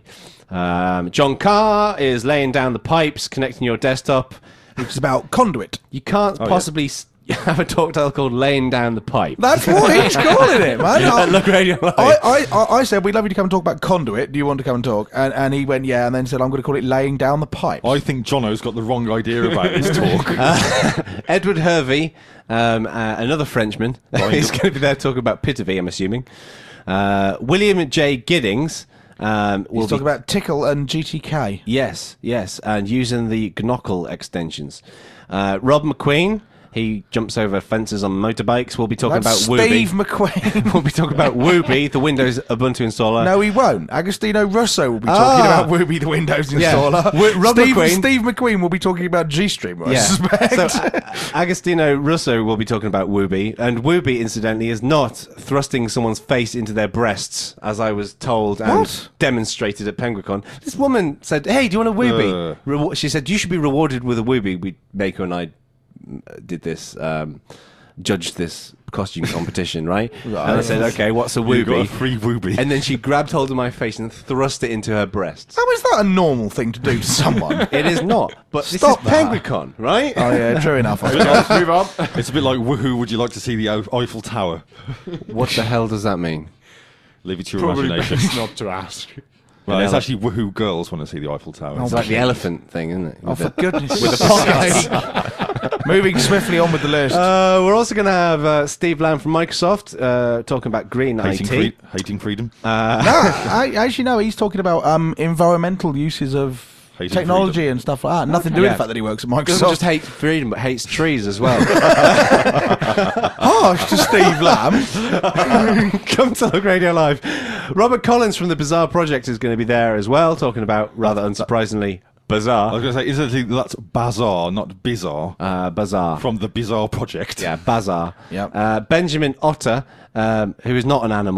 Um, John Carr is laying down the pipes, connecting your desktop. which is about conduit. You can't yeah. possibly s- have a talk title called "Laying Down the Pipe." That's what he's calling it, man. At Lug Radio Live. I, I, I- I said, we'd love you to come and talk about conduit. Do you want to come and talk? And, and he went, yeah, and then said, I'm going to call it laying down the pipe. I think Jono's got the wrong idea about this talk. Edward Hervey, um, uh, another Frenchman, he's going to be there talking about Pitavy, I'm assuming. Uh, William J. Giddings um, will He's be talking about Tickle and G T K. Yes, yes, and using the Gnockle extensions. Uh, Rob McQueen, he jumps over fences on motorbikes. We'll be talking That's about Steve Wooby. McQueen. We'll be talking about Wooby, the Windows Ubuntu installer. No, he won't. Agostino Russo will be talking Ah. about Wooby, the Windows Yeah. installer. Wi- Rob Steve, McQueen- Steve McQueen will be talking about GStream, I Yeah. suspect. So uh, Agostino Russo will be talking about Wooby, and Wooby, incidentally, is not thrusting someone's face into their breasts, as I was told and What? demonstrated at Penguicon. This woman said, "Hey, do you want a Wooby?" Uh. Rewa- she said, "You should be rewarded with a Wooby." We Mako and I did this, um, judged this costume competition, right? And I said, "Okay, what's a You got a Wooby?" free Wooby. And then she grabbed hold of my face and thrust it into her breasts. How is that a normal thing to do to someone? It is not, but this Stop is that. Penguicon, right? Oh, yeah, true enough. I Let's move on. It's a bit like, woohoo, would you like to see the Eif- Eiffel Tower? What the hell does that mean? Leave it to your Probably imagination. best not to ask. Well, it's ele- actually woohoo girls want to see the Eiffel Tower. It's like the elephant thing, isn't it? Oh, With for the- goodness with the Moving swiftly on with the list. Uh, we're also going to have uh, Steve Lamb from Microsoft uh, talking about green hating, I T. free- hating freedom. no, I, actually, no, he's talking about um, environmental uses of Hating technology freedom. and stuff like that. Nothing to do with Yeah. the fact that he works at Doesn't Microsoft. just hate freedom, but hates trees as well. Harsh to Steve Lamb. Come to Look Radio Live. Robert Collins from the Bizarre Project is going to be there as well, talking about, rather unsurprisingly, I Bizarre. was going to say, isn't it, that's Bazaar, not Bizarre, Uh, Bazaar. from the Bizarre Project. Yeah, Bazaar. Yep. Uh, Benjamin Otter, um, who is not an animal,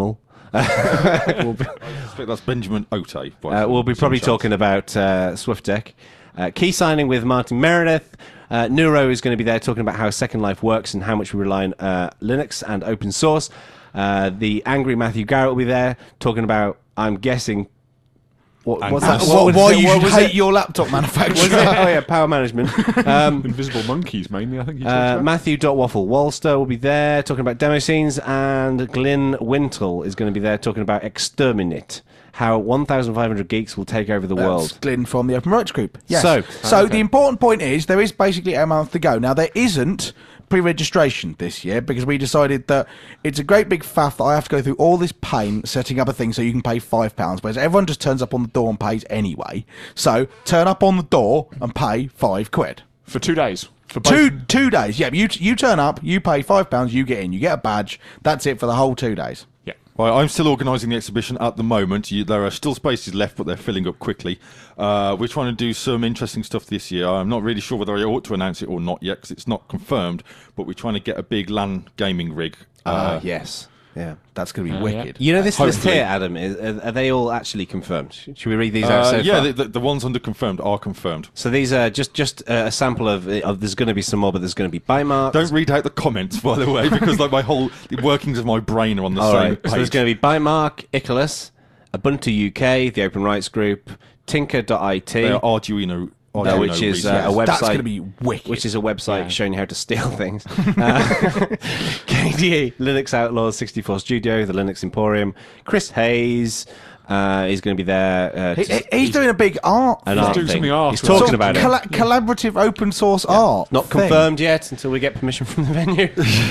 we'll be, I suspect that's Benjamin Ote. uh, we'll be probably talking about uh, SwiftDeck. Uh, key signing with Martin Meredith. Uh, Neuro is going to be there talking about how Second Life works and how much we rely on uh, Linux and open source. Uh, the angry Matthew Garrett will be there talking about, I'm guessing, what, what's that? What, was why it? you What should was hate it? your laptop Was it? manufacturer. Oh yeah, power management. Um, Invisible monkeys, mainly, I think he talks uh, about. Matthew Waffle Walster will be there talking about demo scenes, and Glyn Wintle is going to be there talking about Exterminate, how one thousand five hundred geeks will take over the That's world. Glyn from the Open Rights Group. Yes. So- so okay. the important point is there is basically a month to go. Now, there isn't pre-registration this year because we decided that it's a great big faff that I have to go through all this pain setting up a thing so you can pay five pounds, whereas everyone just turns up on the door and pays anyway. So turn up on the door and pay five quid. For two days. For both. Two two days. Yeah, you you turn up, you pay five pounds, you get in, you get a badge. That's it for the whole two days. Yeah. Well, I'm still organising the exhibition at the moment. You, there are still spaces left, but they're filling up quickly. Uh, we're trying to do some interesting stuff this year. I'm not really sure whether I ought to announce it or not yet, because it's not confirmed, but we're trying to get a big LAN gaming rig. Ah, Uh, yes. Yeah. That's going to be Uh, yeah. wicked. You know this list Hopefully. here, Adam, is, are, are they all actually confirmed? Should we read these uh, out so yeah, far? the, the, the ones under confirmed are confirmed. So these are just just uh, a sample of, of. There's going to be some more, but there's going to be bite marks. Don't read out the comments, by the way, because like my whole the workings of my brain are on the All same right. page. So there's going to be Bitemark, Icarus, Ubuntu U K, the Open Rights Group, Tinker dot I T, They are Arduino, uh, Arduino which is uh, research. a website. That's going to be wicked. Which is a website showing you how to steal things. Uh, K D E, Linux Outlaws sixty-four Studio, the Linux Emporium. Chris Hayes uh, is going to be there. Uh, He- to- he- he's doing a big art. an he's art doing thing. something art He's with talking sort of about it. colla- collaborative open source art. Not thing. confirmed yet until we get permission from the venue.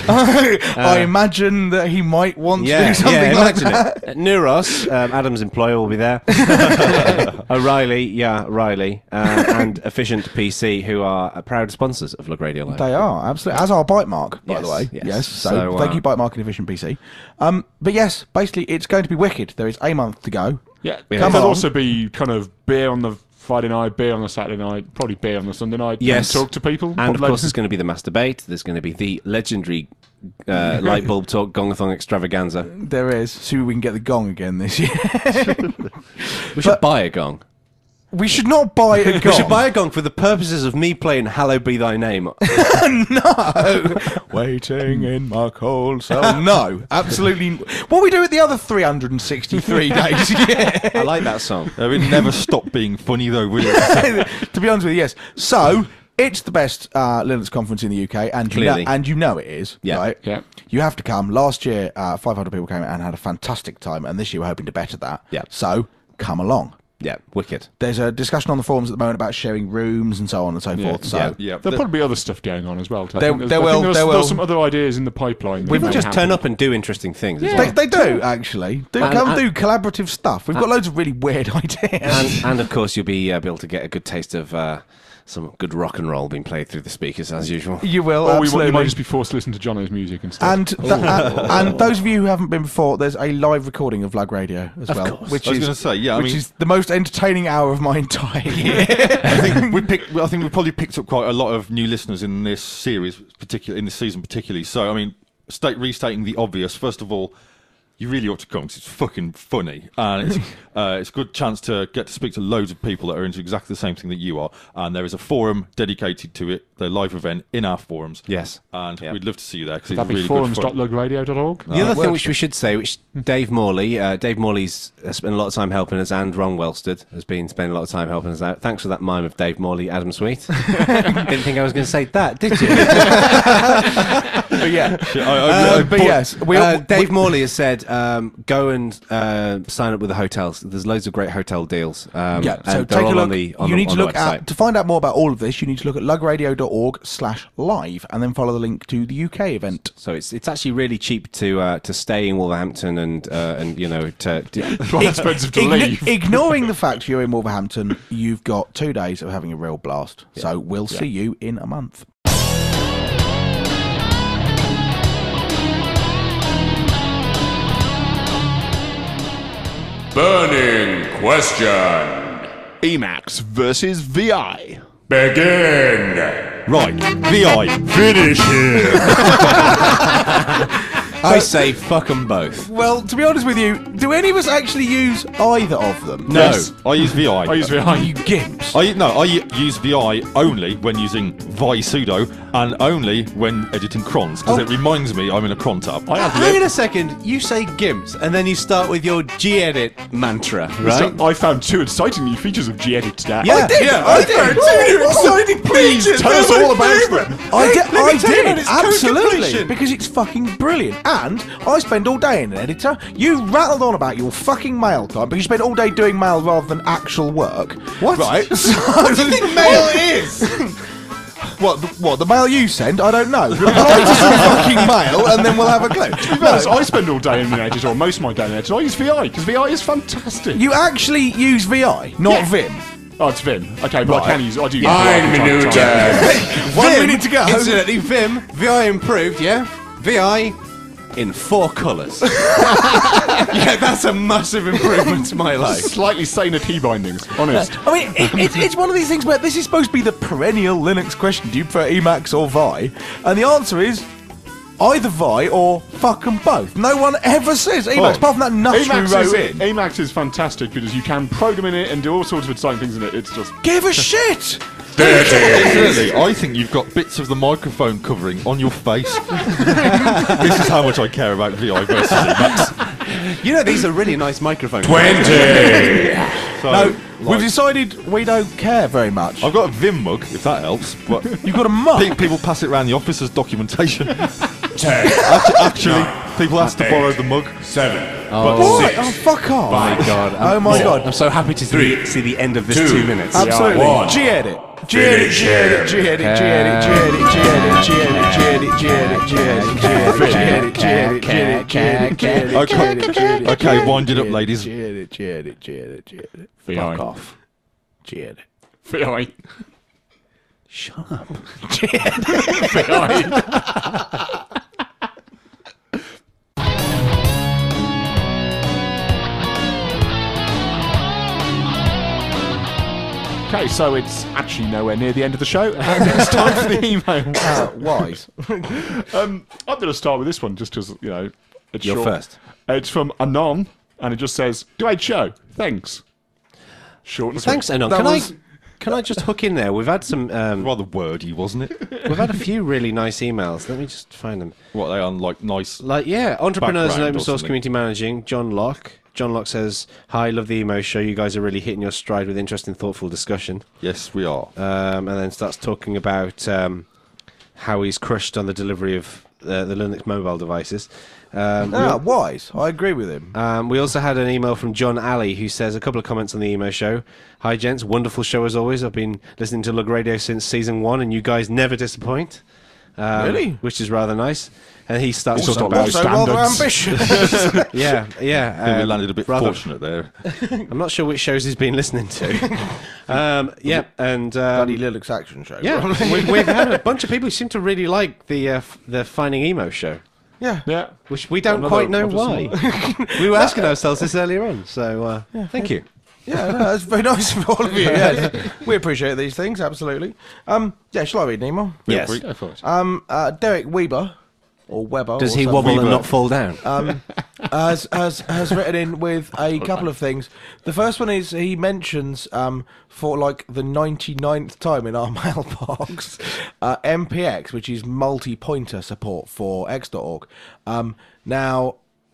I imagine that he might want to Yeah, do something yeah, like imagine that. it. Uh, Neuros, um, Adam's employer, will be there. O'Reilly, yeah, Riley, uh, and Efficient P C, who are uh, proud sponsors of Lug Radio Live. They are, absolutely. As are Bitemark, by Yes, the way. yes. Yes. So, So, thank uh, you, Bitemark and Efficient P C. Um, but yes, basically, it's going to be wicked. There is a month to go. Yeah. Yeah. There'll Come on. also be kind of beer on the Friday night, beer on the Saturday night, probably beer on the Sunday night. Yes. And talk to people. And of Probably- course, there's going to be the masturbate. There's going to be the legendary uh, light bulb talk gongathon extravaganza. There is. See if we can get the gong again this year. We should buy a gong. we should not buy a We gong. should buy a gong for the purposes of me playing "Hallowed Be Thy Name." No. Waiting in my cold cell. No, absolutely. What we do at the other three hundred sixty-three days. Yeah. I like that song. Uh, it never stopped being funny, though, will it? To be honest with you, yes. So it's the best uh, Linux conference in the U K, and you know, Clearly. and you know it is. Yeah. Right? Yeah. You have to come. Last year, uh, five hundred people came and had a fantastic time, and this year we're hoping to better that. Yeah. So come along. Yeah, wicked. There's a discussion on the forums at the moment about sharing rooms and so on and so Yeah. forth. So Yeah. Yeah, There'll the- probably be other stuff going on as well. I There- think there's- there I think will- there's, there will. there's some other ideas in the pipeline. that People may just happen. turn up and do interesting things. as they, well. they do actually. They And- come and- do collaborative stuff. We've got loads of really weird ideas. and, and of course, you'll be uh, able to get a good taste of uh, some good rock and roll being played through the speakers as usual. you will. Or we, absolutely. you might just be forced to listen to Jono's music instead. And, th- and and those of you who haven't been before, there's a live recording of Lug Radio as well, course. which I was is gonna say, yeah, I which mean- is the most entertaining hour of my entire year. I think we picked. I think we probably picked up quite a lot of new listeners in this series, particular in this season, particularly. So, I mean, state restating the obvious. First of all, you really ought to come because it's fucking funny, and it's uh, it's a good chance to get to speak to loads of people that are into exactly the same thing that you are. And there is a forum dedicated to it, the live event in our forums. Yes. and Yeah. we'd love to see you there because it's That'd be really forums good dot fun. lug radio dot org. The other thing works. which we should say, which Dave Morley, uh, Dave Morley's uh, spent a lot of time helping us, and Ron Wellstead has been spending a lot of time helping us out. Thanks for that mime of Dave Morley, Adam Sweet. Didn't think I was going to say that, did you? but yeah, I, I, I Um, but bought- yes, we, uh, we- Dave Morley has said, um, go and uh, sign up with the hotels. There's loads of great hotel deals. Um, yeah. So and they're take all a look. on the, on you the, need on to the look website. at to find out more about all of this. You need to look at lugradio dot org slash live, and then follow the link to the U K event. So it's it's actually really cheap to uh, to stay in Wolverhampton and uh, and you know to, to Quite expensive to Ign- leave. ignoring the fact you're in Wolverhampton, you've got two days of having a real blast. So we'll see you in a month. Burning question. Emacs versus V I. Begin. right, V I. Finish him. I say fuck them both. Well, to be honest with you, do any of us actually use either of them? No. Yes. I use V I. I use V Are I. you gimps? I, no, I u- use V I only when using Vi Sudo and only when editing crons because Oh. it reminds me I'm in a cron tab. I have Hang on li- a second. You say gimps, and then you start with your gedit mantra, right? So I found two exciting new features of gedit today. Yeah, yeah, I did. Two exciting Please tell us all about them. I, did, Let me I tell you, did, it's code absolutely, completion. because it's fucking brilliant. And I spend all day in an editor. You rattled on about your fucking mail time, because you spend all day doing mail rather than actual work. What? Right? So, What do you think mail is? What, the, what, the mail you send? I don't know. Reply to some fucking mail, and then we'll have a clue. To be honest, I spend all day in an editor, or most of my day in an editor. I use V I because V I is fantastic. You actually use V I, not Yeah. Vim. Oh, it's Vim. Okay, but I can use. I do use Nine V I from time to time. minutes. One Vim, minute to go. Incidentally, Vim, V I improved, yeah? V I in four colours. Yeah, that's a massive improvement to my life. Slightly saner key bindings. Honest. I mean, it, it's, it's one of these things where this is supposed to be the perennial Linux question: do you prefer Emacs or Vi? And the answer is either Vi or fuck 'em both. No one ever says Emacs, apart from that nutter who Emacs wrote is, in. Emacs is fantastic because you can program in it and do all sorts of exciting things in it. It's just. Give a shit! Incidentally, I think you've got bits of the microphone covering on your face. This is how much I care about V I versus Emacs. You know, these are really nice microphones. Twenty. So, No, like, we've decided we don't care very much. I've got a Vim mug, if that helps, but You've got a mug. pe- people pass it around the office as documentation. Ten. Actu- Actually, people ask to Eight. borrow the mug. Seven. What? Six. Oh, fuck off. Five. God. Oh my god. I'm so happy to see, see the end of this Two. two minutes. Absolutely. One. G-edit. G-edit, G-edit, G-edit, G-edit, G-edit, G-edit, G-edit, G-edit, G-edit, G-edit, G-edit, G-edit, G-edit, G-edit, G-edit, Okay. G-edit, G-edit, Okay, wind it up, ladies. G-edit, G-edit, G-edit, G-edit. V I. Fuck off. G-edit. V I. Shut up. V I. Okay, so it's actually nowhere near the end of the show, and it's time for the email. Uh, wise. Um, I'm going to start with this one just because, you know, it's You're short. first. It's from Anon, and it just says, "Great show, thanks." Short and sweet. Thanks, Anon. That Can was- I can I just hook in there? We've had some um, Rather wordy, wasn't it? we've had a few really nice emails. Let me just find them. What, they are like nice. Like, yeah, entrepreneurs and Background open or source something. community managing. John Locke. John Locke says, "Hi, love the emo show. You guys are really hitting your stride with interesting, thoughtful discussion." Yes, we are. Um, and then starts talking about um, how he's crushed on the delivery of uh, the Linux mobile devices. Um, we Ah, al- wise. I agree with him. um, we also had an email from John Alley who says a couple of comments on the emo show. "Hi, gents. Wonderful show as always. I've been listening to Lug Radio since season one, and you guys never disappoint." Um, Really? Which is rather nice. And he starts Also talking low about... So rather standards. ambitious. Yeah, I think yeah. we um, landed a bit rather- fortunate there. I'm not sure which shows he's been listening to. um, yeah, and... Bloody Um, Linux action show. yeah, we, we've had a bunch of people who seem to really like the uh, f- the Finding Emo show, Yeah. Yeah. which we don't Another- quite know another why. We were asking ourselves this earlier on, so uh, thank you. Yeah, no, that's very nice of all of you. Yeah, we appreciate these things, absolutely. Um, yeah, shall I read an email? Yes. Go for it. Um, uh, Derek Weber, or Weber. Does or he something, wobble and Weaver. not fall down? Um, has has has written in with a couple of things. The first one is he mentions um for like the ninety-ninth time in our mailbox, uh, M P X, which is multi-pointer support for X dot org. Um, now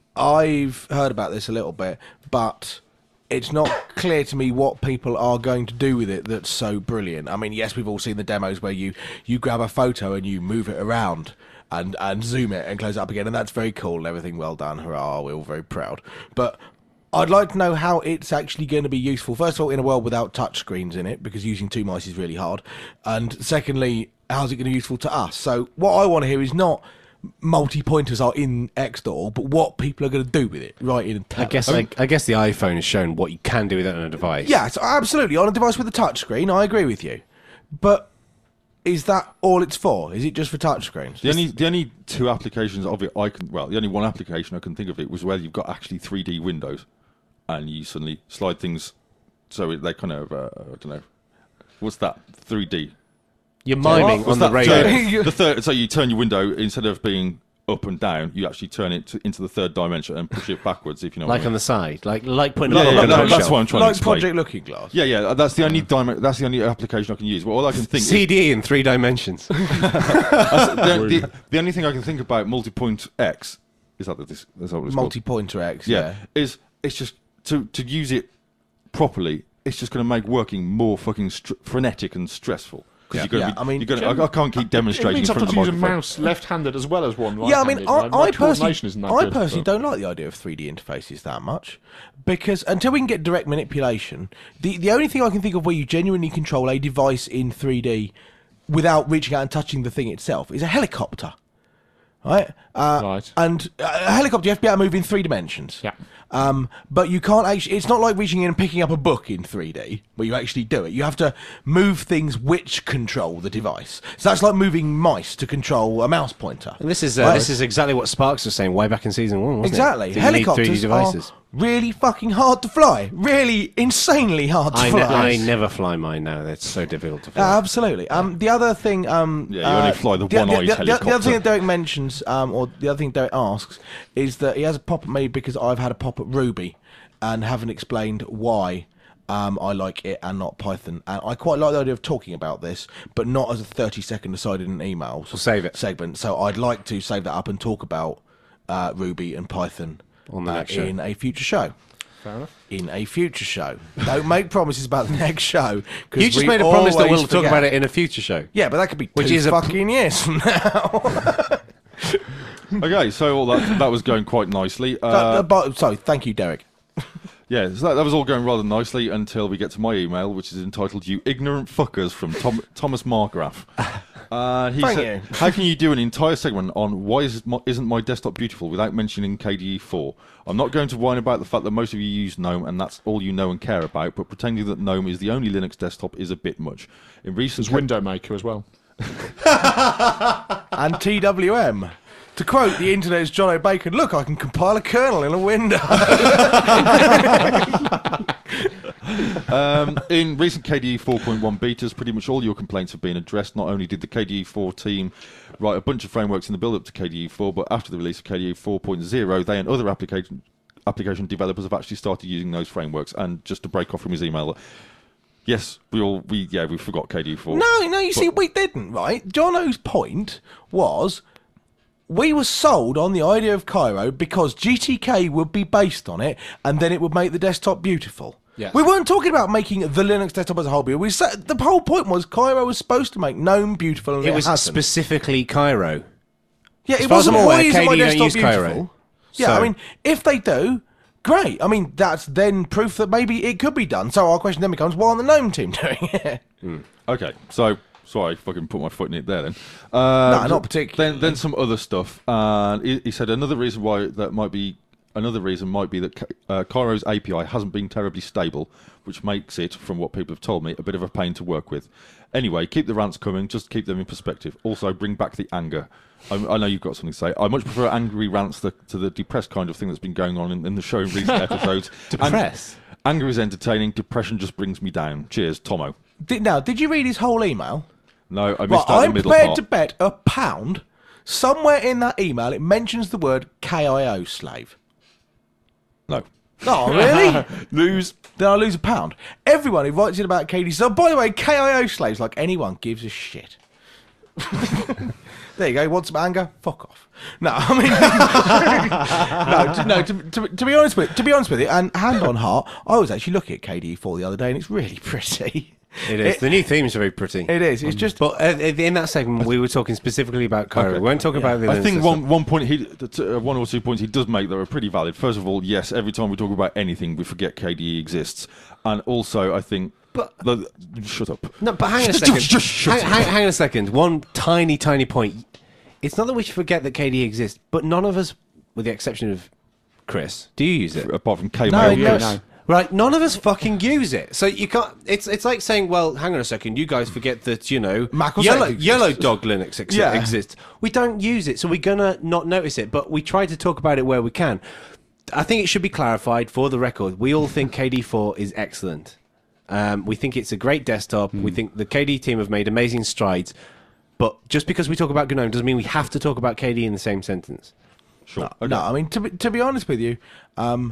I've heard about this a little bit, but it's not clear to me what people are going to do with it that's so brilliant. I mean, yes, we've all seen the demos where you, you grab a photo and you move it around and, and zoom it and close it up again, and that's very cool and everything well done. Hurrah, we're all very proud. But I'd like to know how it's actually going to be useful. First of all, in a world without touchscreens in it, because using two mice is really hard. And secondly, how's it going to be useful to us? So what I want to hear is not multi-pointers are in X dot org, but what people are going to do with it, right in. I guess I, I guess the iPhone has shown what you can do with it on a device. Yeah, so absolutely. On a device with a touchscreen, I agree with you. But is that all it's for? Is it just for touchscreens? The only the only two applications of it I can well the only one application I can think of it was where you've got actually three D windows, and you suddenly slide things so it, they kind of uh, I don't know what's that three D. You're miming What's on the that? radio. So, the third, so you turn your window instead of being up and down. You actually turn it to, into the third dimension and push it backwards. If you know, Like what I on mean. the side, like like putting Yeah, a book yeah, on no, a that's bookshelf. what I'm trying like to explain. Project Looking Glass. Yeah, yeah, that's the only dim- That's the only application I can use. Well, all I can think. C is, D in three dimensions. the, the, the only thing I can think about multi-point X is that the, this, that's what it's called. Multi-pointer X. Yeah, Yeah. is it's just to to use it properly. It's just going to make working more fucking str- frenetic and stressful. Because you're Yeah, going to I mean, you're gonna, I, I can't keep It demonstrating means in I have front to of use the a microphone. mouse left-handed as well as one right-handed. Yeah, I mean, I, My I personally, coordination isn't that I good, personally but- don't like the idea of three D interfaces that much because until we can get direct manipulation, the the only thing I can think of where you genuinely control a device in three D without reaching out and touching the thing itself is a helicopter, right? Uh, Right. And a helicopter, you have to be able to move in three dimensions. Yeah. Um, but you can't actually. It's not like reaching in and picking up a book in three D where you actually do it. You have to move things which control the device. So that's like moving mice to control a mouse pointer. And this is uh, Right. this is exactly what Sparks was saying way back in season one. Wasn't Exactly. It? That you need Helicopters three D devices. are really fucking hard to fly. Really insanely hard to I, fly. ne- I never fly mine now. That's so difficult to fly. Uh, absolutely. Um, the other thing, um, Yeah, you only uh, fly the one-eyed the, the, the, the other helicopter. thing that Derek mentions, um, or the other thing Derek asks, is that he has a pop at me because I've had a pop at Ruby, and haven't explained why. Um, I like it and not Python, and I quite like the idea of talking about this, but not as a thirty-second aside in an email. We'll save it. segment. So I'd like to save that up and talk about uh, Ruby and Python On the uh, next show. in a future show. Fair enough. In a future show. Don't make promises about the next show. 'cause You just we made a promise that always we'll talk forget. about it in a future show. Yeah, but that could be Which two is a pl- fucking years from now. Okay, so all that that was going quite nicely. Uh, Uh, but, sorry, thank you, Derek. yeah, so that, that was all going rather nicely until we get to my email, which is entitled "You Ignorant Fuckers" from Tom, Thomas Margraf. Uh, he Thank said, you. "How can you do an entire segment on why is my, isn't my desktop beautiful without mentioning K D E four? I'm not going to whine about the fact that most of you use GNOME and that's all you know and care about, but pretending that GNOME is the only Linux desktop is a bit much. In recent There's Window Maker as well. And T W M. To quote the internet's John O'Bacon, look, I can compile a kernel in a window. Um, in recent K D E four point one betas, pretty much all your complaints have been addressed. Not only did the K D E four team write a bunch of frameworks in the build-up to K D E four, but after the release of K D E four point oh, they and other application application developers have actually started using those frameworks. And just to break off from his email, yes, we all we yeah we forgot K D E four. No, no, you see, we didn't, right? Jono's point was we were sold on the idea of Cairo because G T K would be based on it and then it would make the desktop beautiful. Yes. We weren't talking about making the Linux desktop as a whole beautiful. We said, the whole point was Cairo was supposed to make GNOME beautiful and it, It was hasn't. specifically Cairo. Yeah, As it far as I'm wasn't aware, why isn't K D my E don't desktop use Cairo. beautiful? Yeah, I So- mean, if they do, great. I mean, that's then proof that maybe it could be done. So our question then becomes, why aren't the GNOME team doing it? Okay, so sorry, I fucking put my foot in it there. Then, uh, No, not particularly. Then, then some other stuff. And he, he said another reason why that might be another reason might be that uh, Cairo's A P I hasn't been terribly stable, which makes it, from what people have told me, a bit of a pain to work with. Anyway, keep the rants coming. Just keep them in perspective. Also, bring back the anger. I, I know you've got something to say. I much prefer angry rants to, to the depressed kind of thing that's been going on in, in the show in recent episodes. Depressed? Ang- anger is entertaining. Depression just brings me down. Cheers, Tomo. Did, now, did you read his whole email? No, I Right, missed out the I'm middle prepared part. to bet a pound somewhere in that email it mentions the word K I O slave. No. Oh, really? Lose. Then I lose a pound. Everyone who writes in about K D. So, by the way, K I O slaves, like anyone gives a shit. There you go. Want some anger? Fuck off. No, I mean, no, to, no. To, to, to be honest with to be honest with you, and hand on heart, I was actually looking at K D E four the other day, and it's really pretty. It is. It- the new theme's very pretty. It is. It's just. But uh, in that segment, we were talking specifically about Cairo. Okay. We weren't talking about the I Linux think system. one one point he uh, one or two points he does make that are pretty valid. First of all, yes, every time we talk about anything, we forget K D E exists, and also I think. But- the, shut up. No, but hang on a Just- second. just shut hang, hang, hang on a second. One tiny, tiny point. It's not that we should forget that K D E exists, but none of us, with the exception of Chris, do you use it? Apart from K No, mail. yes. no. Right, none of us fucking use it. So you can't. It's it's like saying, well, hang on a second, you guys forget that you know Mac O S yellow exists. yellow dog Linux ex- Yeah. exists. We don't use it, so we're gonna not notice it. But we try to talk about it where we can. I think it should be clarified for the record. We all think K D four is excellent. Um, we think it's a great desktop. We think the K D team have made amazing strides. But just because we talk about GNOME doesn't mean we have to talk about K D E in the same sentence. Sure. No, no, I mean, to be, to be honest with you, um,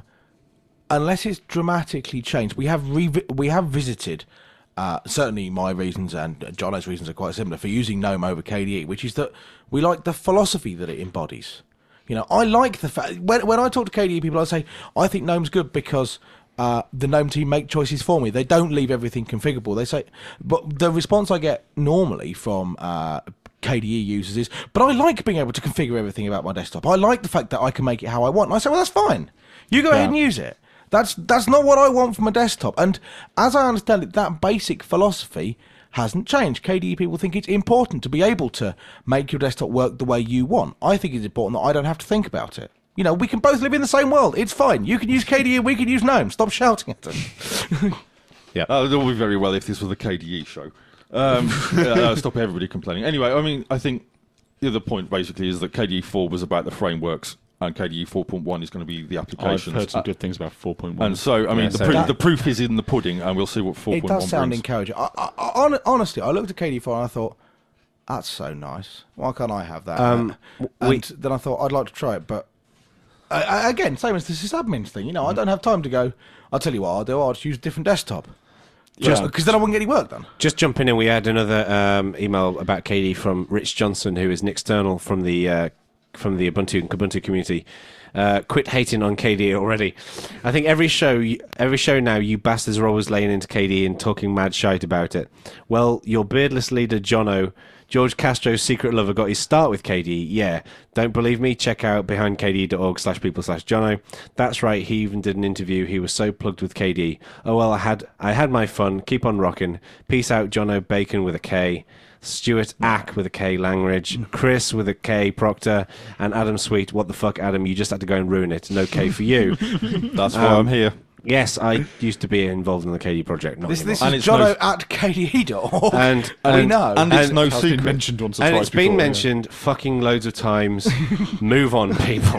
unless it's dramatically changed, we have revi- we have visited. Uh, certainly, my reasons and Jono's reasons are quite similar for using GNOME over K D E, which is that we like the philosophy that it embodies. You know, I like the fact when when I talk to K D E people, I say I think GNOME's good because uh, the GNOME team make choices for me. They don't leave everything configurable. They say, but the response I get normally from uh, K D E users is, but I like being able to configure everything about my desktop. I like the fact that I can make it how I want. And I say, well, that's fine. You go Yeah. ahead and use it. That's that's not what I want from a desktop. And as I understand it, that basic philosophy hasn't changed. K D E people think it's important to be able to make your desktop work the way you want. I think it's important that I don't have to think about it. You know, we can both live in the same world. It's fine. You can use K D E, we can use GNOME. Stop shouting at them. Yeah. Uh, that would be very well if this was a K D E show. Um, uh, stop everybody complaining. Anyway, I mean, I think the other point basically is that K D E four was about the frameworks, and K D E four point one is going to be the I've applications. heard some Uh, good things about four point one. and so, I mean, Yeah, the, so proof, that- the proof is in the pudding, and we'll see what four It point one does sound brings. encouraging. I, I, I, hon- honestly, I looked at K D E four and I thought, that's so nice. Why can't I have that? Um, and we- then I thought, I'd like to try it, but I, I, again, same as the sysadmins thing. You know, I don't have time to go, I'll tell you what I'll do, I'll just use a different desktop. Just Yeah. because then I wouldn't get any work done. Just jumping in, we had another um, email about K D E from Rich Johnson, who is an external from the uh, from the Ubuntu and Kubuntu community. Uh, quit hating on K D E already. I think every show, you- every show now, you bastards are always laying into K D E and talking mad shite about it. Well, your beardless leader Jono, George Castro's secret lover, got his start with K D E. Yeah, don't believe me? Check out behindkde.org slash people slash Jono. That's right. He even did an interview. He was so plugged with K D E. Oh well, I had I had my fun. Keep on rocking. Peace out, Jono Bacon with a K. Stuart Ack with a K Langridge, Chris with a K Proctor, and Adam Sweet. What the fuck, Adam? You just had to go and ruin it. No K for you. That's why I'm here. Yes, I used to be involved in the K D E project. Not This, anymore. this And is it's no- Jono at K D E dot org. and we and, know. And it's And- no It's been secret. mentioned once or and twice it's been before, yeah. mentioned fucking loads of times. Move on, people.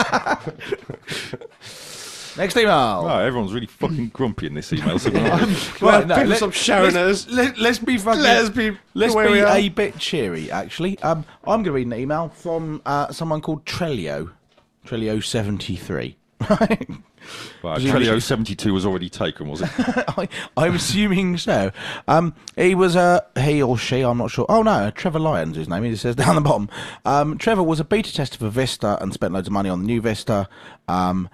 Next email. Wow, everyone's really fucking grumpy in this email. So Right, no, people let- stop shouting at us. Let, let's be fucking, Let's be let's the way be we are. a bit cheery. Actually, um, I'm going to read an email from uh, someone called Trelio, Trelio seventy-three. Right. wow, Trelio seventy-two was already taken, was it? I, I'm assuming so. Um, he was a he or she, I'm not sure. Oh no, Trevor Lyons, his name. It says down the bottom. Um, Trevor was a beta tester for Vista and spent loads of money on the new Vista. Um,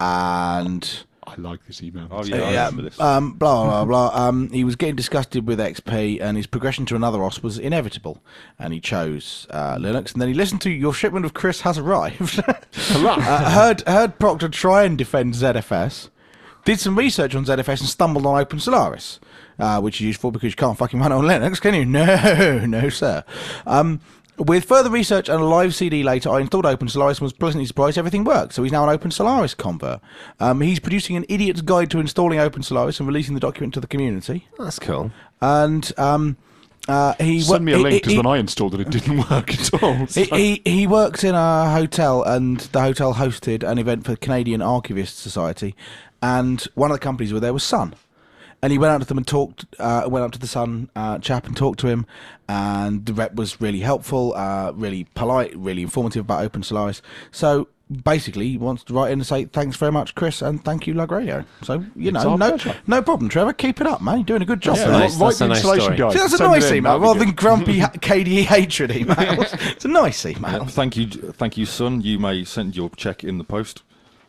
and I like this email. Oh yeah, I yeah, remember this. um, blah blah blah. Um, he was getting disgusted with X P, and his progression to another O S was inevitable. And he chose uh, Linux. And then he listened to "Your shipment of Chris has arrived." uh, heard heard Proctor try and defend Z F S. Did some research on Z F S and stumbled on Open Solaris, uh, which is useful because you can't fucking run it on Linux, can you? No, no, sir. Um, with further research and a live C D later, I installed Open Solaris and was pleasantly surprised everything worked. So he's now an Open Solaris convert. Um, he's producing an idiot's guide to installing Open Solaris and releasing the document to the community. That's cool. And um, uh, he Send me a he- link because he- when I installed it, it didn't work at all. he, So- he he worked in a hotel, and the hotel hosted an event for the Canadian Archivist Society, and one of the companies were there was Sun, and he went out to them and talked. Uh, went up to the Sun uh, chap and talked to him, and the rep was really helpful, uh, really polite, really informative about Open Solaris. So basically, he wants to write in and say thanks very much, Chris, and thank you, Lug Radio. So you It's know, our no pleasure. no problem, Trevor. Keep it up, man. You're doing a good job. Yeah, there. nice. write That's the a nice installation story. guide. See, that's a Send it nice in, email that'd be rather good. than grumpy ha- K D E hatred emails. It's a nice email. Thank you, thank you, son. You may send your check in the post.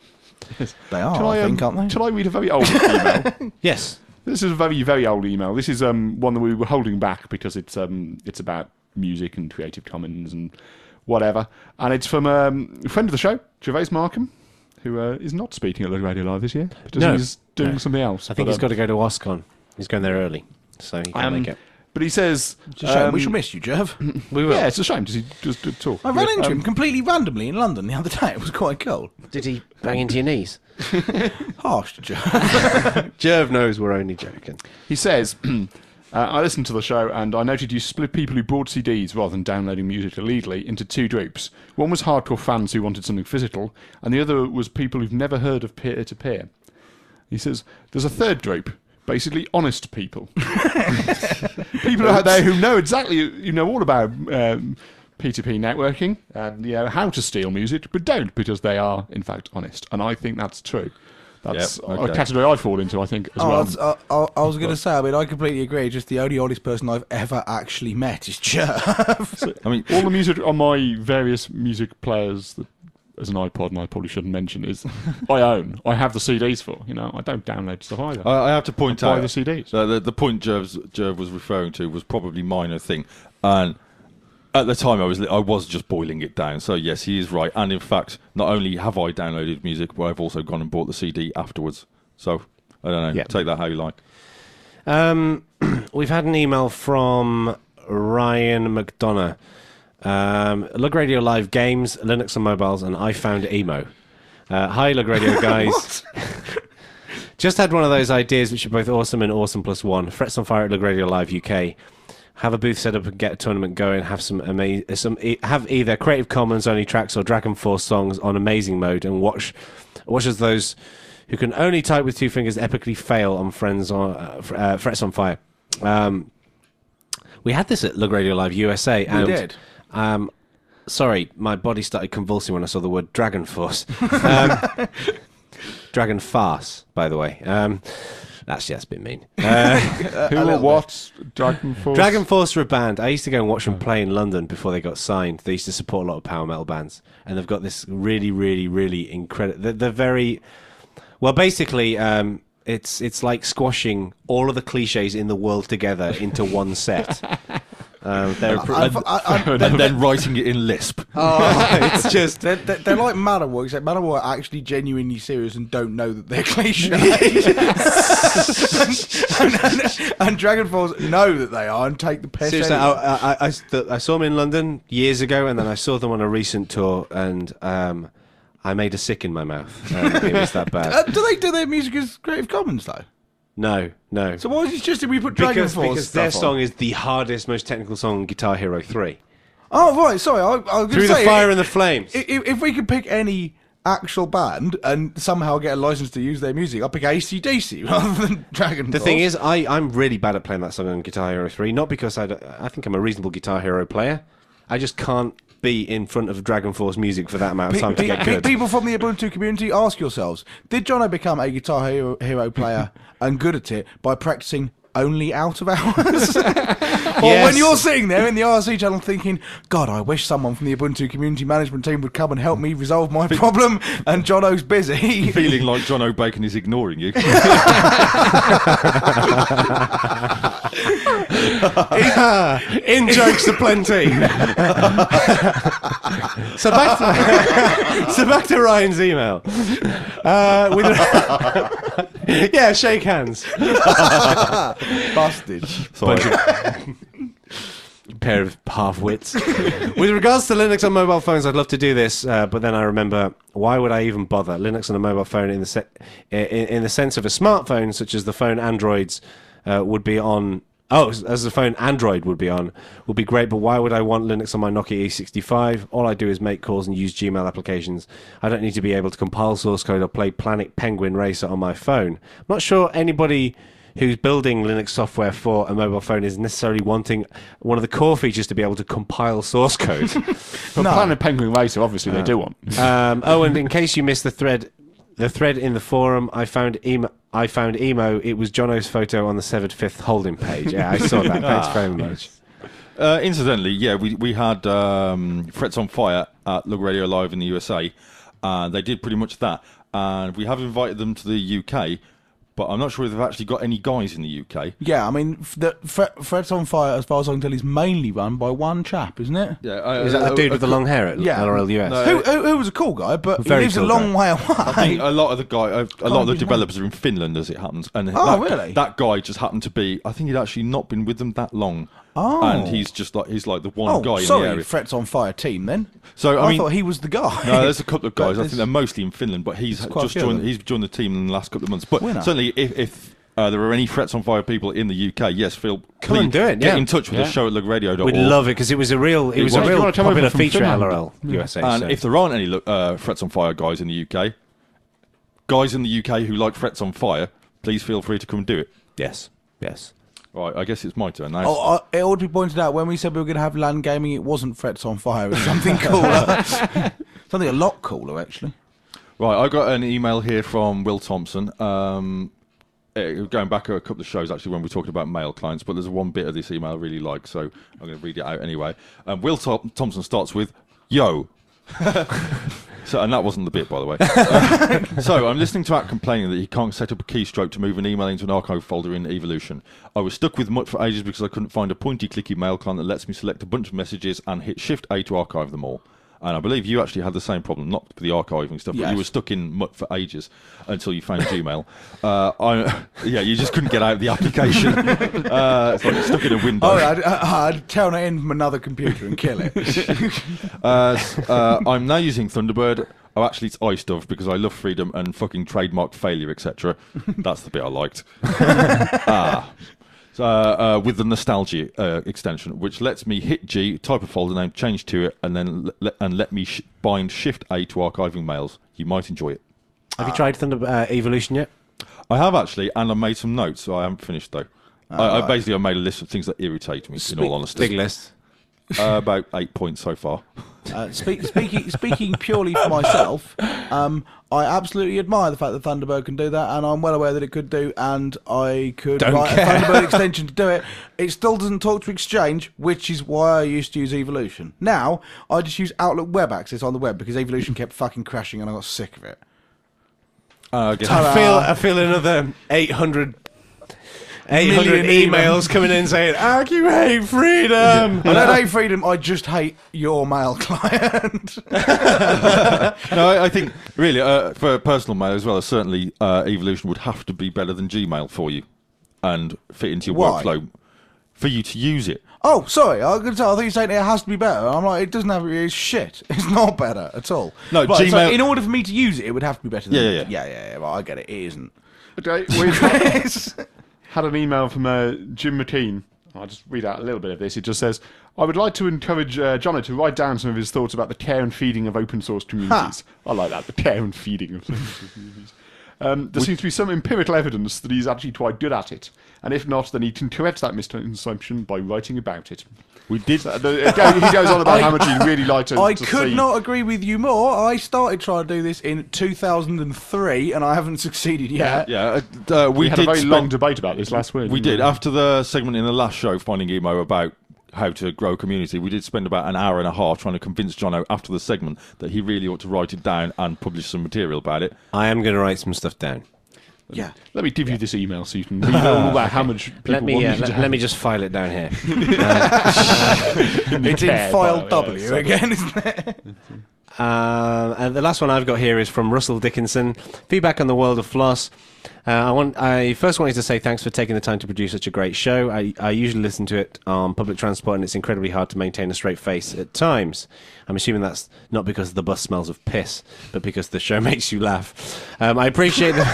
They are, Shall I, I, think, um, aren't they? shall I read a very old email? Yes. This is a very, very old email. This is um, one that we were holding back because it's um, it's about music and Creative Commons and whatever. And it's from um, a friend of the show, Gervais Markham, who uh, is not speaking at the Radio Live this year. Because No. he's doing No. something else. I think But, he's um, got to go to OSCON. He's going there early, so he can't um, make it. But he says... It's a shame. um, we shall miss you, Jeff. We will. Yeah, it's a shame. Does he just do talk? I ran Yeah, into um, him completely randomly in London the other day. It was quite cool. Did he bang into your knees? Harsh, Jeff. Jerv knows we're only joking. He says, uh, I listened to the show and I noted you split people who bought C Ds rather than downloading music illegally into two groups. One was hardcore fans who wanted something physical, and the other was people who've never heard of peer-to-peer. He says, there's a third group, basically honest people. People out there who know exactly, you know, all about um, P two P networking and you know how to steal music, but don't because they are in fact honest. And I think that's true. That's Yep, okay. a category I fall into, I think, as Oh, I well. was, uh, I, I was going to say, I mean, I completely agree. Just the only honest person I've ever actually met is Jerv. I mean, All the music on my various music players that, as an iPod, and I probably shouldn't mention, is I own. I have the C Ds for. You know, I don't download stuff either. I, I have to point I buy out the C Ds. Uh, the, the point Jerv's, Jerv was referring to was probably minor thing, and at the time I was I was just boiling it down. So yes, he is right. And in fact, not only have I downloaded music, but I've also gone and bought the C D afterwards. So I don't know. Yeah. Take that how you like. Um, we've had an email from Ryan McDonough. Um, Lug Radio Live Games, Linux and Mobiles, and I found emo. Uh, hi, Lug Radio guys. Just had one of those ideas which are both awesome and awesome plus one. Frets on Fire at Lug Radio Live U K. Have a booth set up and get a tournament going. Have some ama- some e- have either Creative Commons only tracks or Dragon Force songs on amazing mode, and watch watch as those who can only type with two fingers epically fail on friends on uh, fr- uh, Frets on Fire. Um, we had this at Lug Radio Live U S A. And, did. Um, sorry, my body started convulsing when I saw the word Dragon Force. Um, Dragon Farce, by the way. Um, Actually, that's a bit mean. Uh, Who or what? Dragon Force? Dragon Force are a band. I used to go and watch them play in London before they got signed. They used to support a lot of power metal bands. And they've got this really, really, really incredible... They're, they're very... Well, basically, um, it's it's like squashing all of the cliches in the world together into one set. Um, they're a pr- I've- I- I- And then writing it in Lisp. Oh, it's just they're, they're, they're like Manowar, except Manowar are actually genuinely serious and don't know that they're cliche. and, and, and Dragon Force know that they are and take the piss. Seriously, anyway. I, I, I, th- I saw them in London years ago, and then I saw them on a recent tour, and um, I made a sick in my mouth. Um, it was that bad. Uh, do they do their music as Creative Commons though? No, no. So why is it just if we put Dragon because Force because stuff their on? song is the hardest, most technical song on Guitar Hero three. Oh right, sorry. I, I was going Through to the say, Fire if, and the Flames. If, if we could pick any actual band and somehow get a license to use their music, I'll pick A C D C rather than Dragon The Force. thing is, I, I'm really bad at playing that song on Guitar Hero three, not because I, don't- I think I'm a reasonable Guitar Hero player. I just can't be in front of Dragon Force music for that amount of time to Pe- get pe- good. People from the Ubuntu community, ask yourselves: did Jono become a Guitar Hero, hero player and good at it by practicing only out of hours? Or Yes. when you're sitting there in the R C channel thinking, God, I wish someone from the Ubuntu community management team would come and help me resolve my problem, and Jono's busy. Feeling like John O'Bacon is ignoring you. In jokes aplenty. so back to so back to Ryan's email. Uh, with yeah, shake hands. Busted. Sorry. Pair of half-wits. With regards to Linux on mobile phones, I'd love to do this, uh, but then I remember, why would I even bother? Linux on a mobile phone in the se- in, in the sense of a smartphone, such as the phone Androids uh, would be on. Oh, as the phone Android would be on, would be great, but why would I want Linux on my Nokia E sixty-five? All I do is make calls and use Gmail applications. I don't need to be able to compile source code or play Planet Penguin Racer on my phone. I'm not sure anybody who's building Linux software for a mobile phone is necessarily wanting one of the core features to be able to compile source code. But Planet Penguin Racer, obviously, they do want. um, oh, and in case you missed the thread, the thread in the forum, I found emo. I found emo. It was Jono's photo on the severed fifth holding page. Yeah, I saw that. Thanks very much. Uh, incidentally, yeah, we we had um, Frets on Fire at Lug Radio Live in the U S A, and they did pretty much that. And we have invited them to the U K, but I'm not sure if they've actually got any guys in the U K. Yeah, I mean, f- the Fre- Frets on Fire, as far as I can tell, is mainly run by one chap, isn't it? Yeah, uh, Is that uh, the dude uh, with the long hair at Yeah. L R L U S? No. Who, who, who was a cool guy, but Very he lives cool a long guy. way away. I think a lot of the guy, a, a lot of the be developers are in Finland, as it happens. And Oh, that, really? That guy just happened to be. I think he'd actually not been with them that long. Oh. and he's just like he's like the one Oh, guy in sorry, the area. Frets on Fire team then. So I, I mean, thought he was the guy. no, there's a couple of But guys. I there's- think they're mostly in Finland, but he's quite a just few of joined. them. He's joined the team in the last couple of months. But Winner. certainly, if, if uh, there are any Frets on Fire people in the U K, yes, feel Come please and do it, Get yeah. in touch with Yeah. the show at lug radio dot org. We'd love it because it was a real, it was a was. You real wanna come over popular from feature at Finland? L R L U S A. And so. if there aren't any uh, Frets on Fire guys in the U K, guys in the U K who like Frets on Fire, please feel free to come and do it. Yes, yes. Right, I guess it's my turn now. Oh, uh, it ought to be pointed out when we said we were going to have LAN gaming, it wasn't Threats on Fire. It was something cooler. Something a lot cooler, actually. Right, I got an email here from Will Thompson. Um, eh, going back a couple of shows, actually, when we were talking about mail clients, but there's one bit of this email I really like, so I'm going to read it out anyway. Um, Will Thom- Thompson starts with, "Yo." So, and that wasn't the bit, by the way. Uh, so, I'm listening to Act complaining that he can't set up a keystroke to move an email into an archive folder in Evolution. I was stuck with Mutt for ages because I couldn't find a pointy, clicky mail client that lets me select a bunch of messages and hit Shift A to archive them all. And I believe you actually had the same problem, not for the archiving stuff, but Yes. you were stuck in Mutt for ages until you found Gmail. Uh, I, yeah, you just couldn't get out of the application. Uh, it's like you're stuck in a window. Oh, I'd, I'd turn it in from another computer and kill it. Uh, s- uh, I'm now using Thunderbird. Oh, actually, it's iStuff because I love freedom and fucking trademarked failure, et cetera. That's the bit I liked. ah. So, uh, uh, with the nostalgia uh, extension, which lets me hit G, type a folder name, change to it, and then le- and let me sh- bind Shift A to archiving mails. You might enjoy it. Have you tried Thunder uh, Evolution yet? I have actually, and I made some notes. So I haven't finished though. I, I basically I made a list of things that irritate me. in all honesty, Big list. uh, about eight points so far. Uh, speak, speaking speaking purely for myself, um, I absolutely admire the fact that Thunderbird can do that, and I'm well aware that it could do, and I could Don't write care. a Thunderbird extension to do it. It still doesn't talk to Exchange, which is why I used to use Evolution. Now, I just use Outlook Web Access on the web because Evolution kept fucking crashing and I got sick of it. Uh, I guess- Ta-da. I feel I feel another eight hundred, eight hundred Million emails coming in saying, "Ark, you hate freedom." I don't hate freedom, I just hate your mail client. No, I, I think really uh, for personal mail as well, certainly uh, Evolution would have to be better than Gmail for you and fit into your Why? workflow for you to use it. Oh, sorry, I was gonna say, I thought you were saying it has to be better. I'm like, it doesn't have it's shit. It's not better at all. No, Right, so Gmail- in order for me to use it, it would have to be better. Than Yeah, yeah, yeah, yeah, yeah. Well, I get it. It isn't. Okay, we've had, had an email from uh, Jim McKean. I'll just read out a little bit of this. It just says, "I would like to encourage uh, Jono to write down some of his thoughts about the care and feeding of open source communities." I like that, the care and feeding of open source communities. Um, there seems to be some empirical evidence that he's actually quite good at it, and if not, then he can correct that misconception by writing about it. We did. Uh, the- it go- he goes on about I- how much he'd really like to. I to could see. not agree with you more. I started trying to do this in two thousand three, and I haven't succeeded yet. Yeah, uh, uh, we, We had did a very spend- long debate about this last week. We didn't did after the segment in the last show, Finding Emo, about how to grow a community. We did spend about an hour and a half trying to convince Jono after the segment that he really ought to write it down and publish some material about it. I am going to write some stuff down. Yeah. Let me give you this email so you can read all about how much people Let me want uh, you to let, have. let me just file it down here. It's in care, file by- W uh, again, isn't it? Um, and the last one I've got here is from Russell Dickinson. Feedback on the world of floss. Uh, I want. I first wanted to say thanks for taking the time to produce such a great show. I, I usually listen to it on public transport, and it's incredibly hard to maintain a straight face at times. I'm assuming that's not because the bus smells of piss, but because the show makes you laugh. Um, I appreciate the.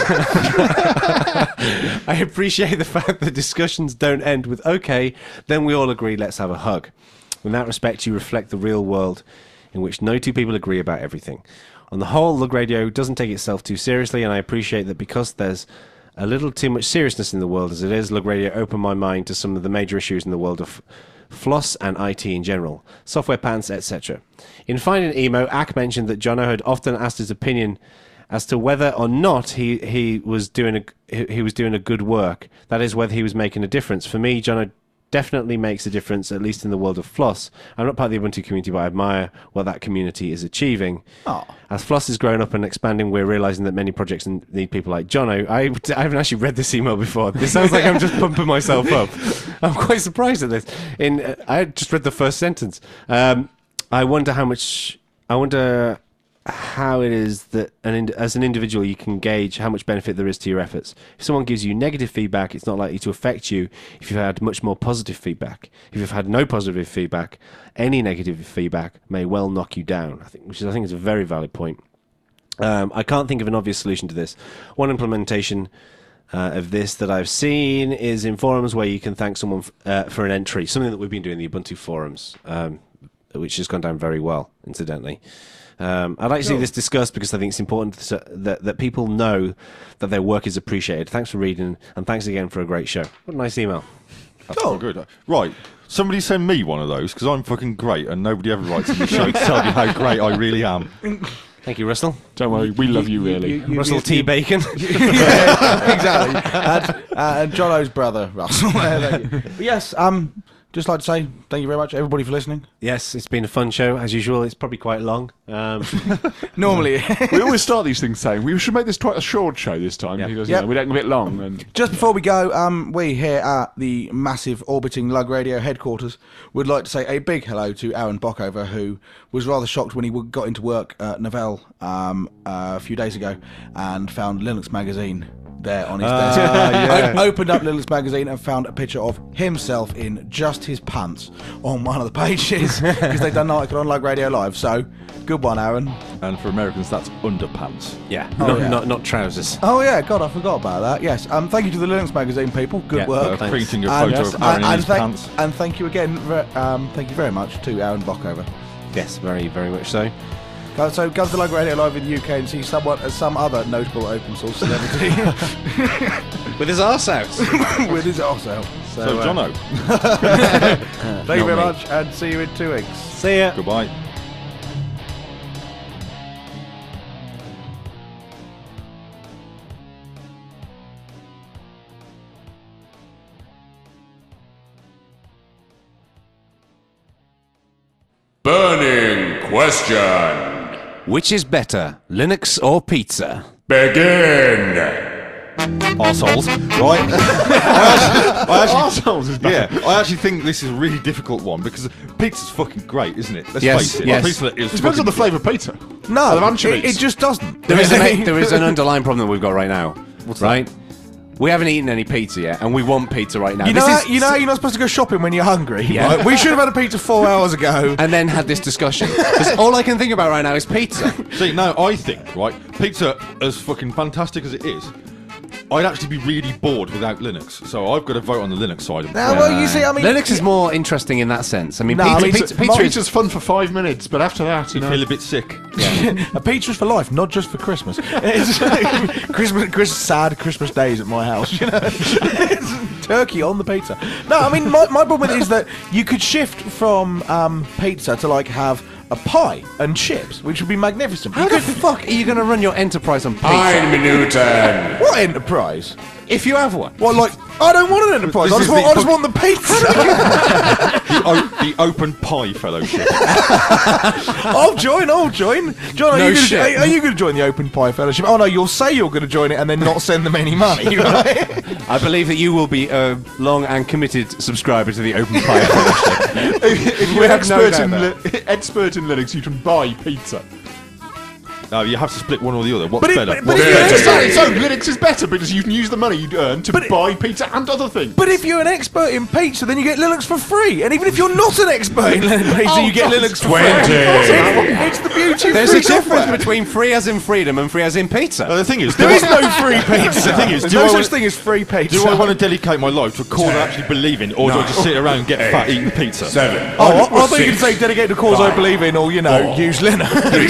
I appreciate the fact that discussions don't end with "okay, then we all agree, let's have a hug." In that respect, you reflect the real world, in which no two people agree about everything. On the whole, Lug Radio doesn't take itself too seriously, and I appreciate that because there's a little too much seriousness in the world as it is, Lug Radio opened my mind to some of the major issues in the world of floss and I T in general, software patents, et cetera. In Finding Emo, Ack mentioned that Jono had often asked his opinion as to whether or not he, he was doing a he he was doing a good work. That is, whether he was making a difference. For me, Jono definitely makes a difference, at least in the world of floss. I'm not part of the Ubuntu community, but I admire what that community is achieving. Oh. As floss is growing up and expanding, we're realizing that many projects need people like Jono. I, I haven't actually read this email before. This sounds like I'm just pumping myself up. I'm quite surprised at this. In uh, I just read the first sentence. Um, I wonder how much. I wonder how it is that an ind- as an individual you can gauge how much benefit there is to your efforts. If someone gives you negative feedback, it's not likely to affect you if you've had much more positive feedback. If you've had no positive feedback, any negative feedback may well knock you down, I think, which is, I think is a very valid point. Um, I can't think of an obvious solution to this. One implementation uh, of this that I've seen is in forums where you can thank someone f- uh, for an entry, something that we've been doing in the Ubuntu forums, um, which has gone down very well, incidentally. Um, I'd like to see this discussed because I think it's important to, that that people know that their work is appreciated. Thanks for reading, and thanks again for a great show. What a nice email. That's oh, good. Right. Somebody send me one of those because I'm fucking great and nobody ever writes in the show to tell me how great I really am. Thank you, Russell. Don't worry, we love you, really. you- you- Russell you- T. Bacon. yeah, exactly. And, uh, and Jono's brother, Russell. Thank you. But yes, um, just like to say thank you very much, everybody, for listening. Yes, it's been a fun show, as usual. It's probably quite long. Um, Normally, We always start these things saying we should make this quite a short show this time Yeah. because Yep. you know, we're getting a bit long. And just before we go, um, we here at the massive orbiting Lug Radio headquarters would like to say a big hello to Aaron Bockover, who was rather shocked when he w- got into work at Novell um, uh, a few days ago and found Linux Magazine there on his desk. O- opened up Linux Magazine and found a picture of himself in just his pants on one of the pages because they've done an article on Lug Radio Live. So, good one, Aaron. And for Americans, that's underpants. yeah, Oh, not, yeah. not not trousers. Oh yeah, God, I forgot about that. Yes, um, thank you to the Linux Magazine people. Good Yeah, work. Uh, Thanks. printing a And, photo of Aaron and, in and, his thank, pants. and thank you again, ver- um, thank you very much to Aaron Bockover. Yes, very very much so. Go- So come to Lug Radio Live in the U K and see someone, uh, some other notable open source celebrity With his arse out. with his arse out. So, uh, Jono, Thank you very me. much, and see you in two weeks. See ya. goodbye. Burning question. Which is better, Linux or pizza? Begin. Arseholes. Right. I actually, Arseholes is better. yeah, I actually think this is a really difficult one because pizza's fucking great, isn't it? Let's Yes, face it. yes. Pizza is Depends fucking on the flavour of pizza. No, Are there it, anchovies? it just doesn't. There is, an, there is an underlying problem that we've got right now. What's right? We haven't eaten any pizza yet, and we want pizza right now. You This know, is- how, you know how you're not supposed to go shopping when you're hungry? Yeah. Right? We should have had a pizza four hours ago. and then had this discussion. 'Cause all I can think about right now is pizza. See, no, I think, right, pizza, as fucking fantastic as it is, I'd actually be really bored without Linux. So I've got to vote on the Linux side of it. Now, well, you see, I mean, Linux is more interesting in that sense. I mean, No, pizza, I mean, pizza, pizza- pizza is- Pizza's fun for five minutes, but after that, you You know. feel a bit sick. a pizza's for life, not just for Christmas. It's Christmas, Christmas, sad Christmas days at my house. You know, It's turkey on the pizza. No, I mean, my, my problem with it is that you could shift from um, pizza to like have a pie and chips, which would be magnificent. How You the could- fuck are you going to run your enterprise on pizza? Ein Minuten. what enterprise? If you have one. What, like, I don't want an enterprise. I This just, is want, the I just want the pizza. The, o- the Open Pie Fellowship. I'll join. I'll join. John, are No you gonna, shit. Are, are you going to join the Open Pie Fellowship? Oh no, you'll say you're going to join it and then not send them any money. Right? I believe that you will be a long and committed subscriber to the Open Pie Fellowship. If you're We an have no expert, doubt in about li- expert in Linux, you can buy pizza. No, you have to split one or the other. What's But it- better? but- but What's if you- better? Exactly. So Linux is better because you can use the money you earn to But it- buy pizza and other things. But if you're an expert in pizza, then you get Linux for free. And even if you're not an expert in pizza, Oh, you get God. Linux for twenty. free. It's the beauty of There's free a difference software. between free as in freedom and free as in pizza. No, the thing is, There do is I- no free pizza. The thing is, There's do no I such wanna- thing as free pizza. Do I want to dedicate my life to a cause I actually believe in, or do I just sit around and get fat eating pizza? Seven. Oh, I, I thought you could say dedicate to a cause I believe in, or, you know, use Linux.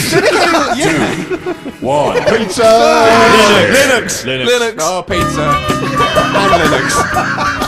One. Pizza! Linux. Linux. Linux. Oh, pizza. and Linux.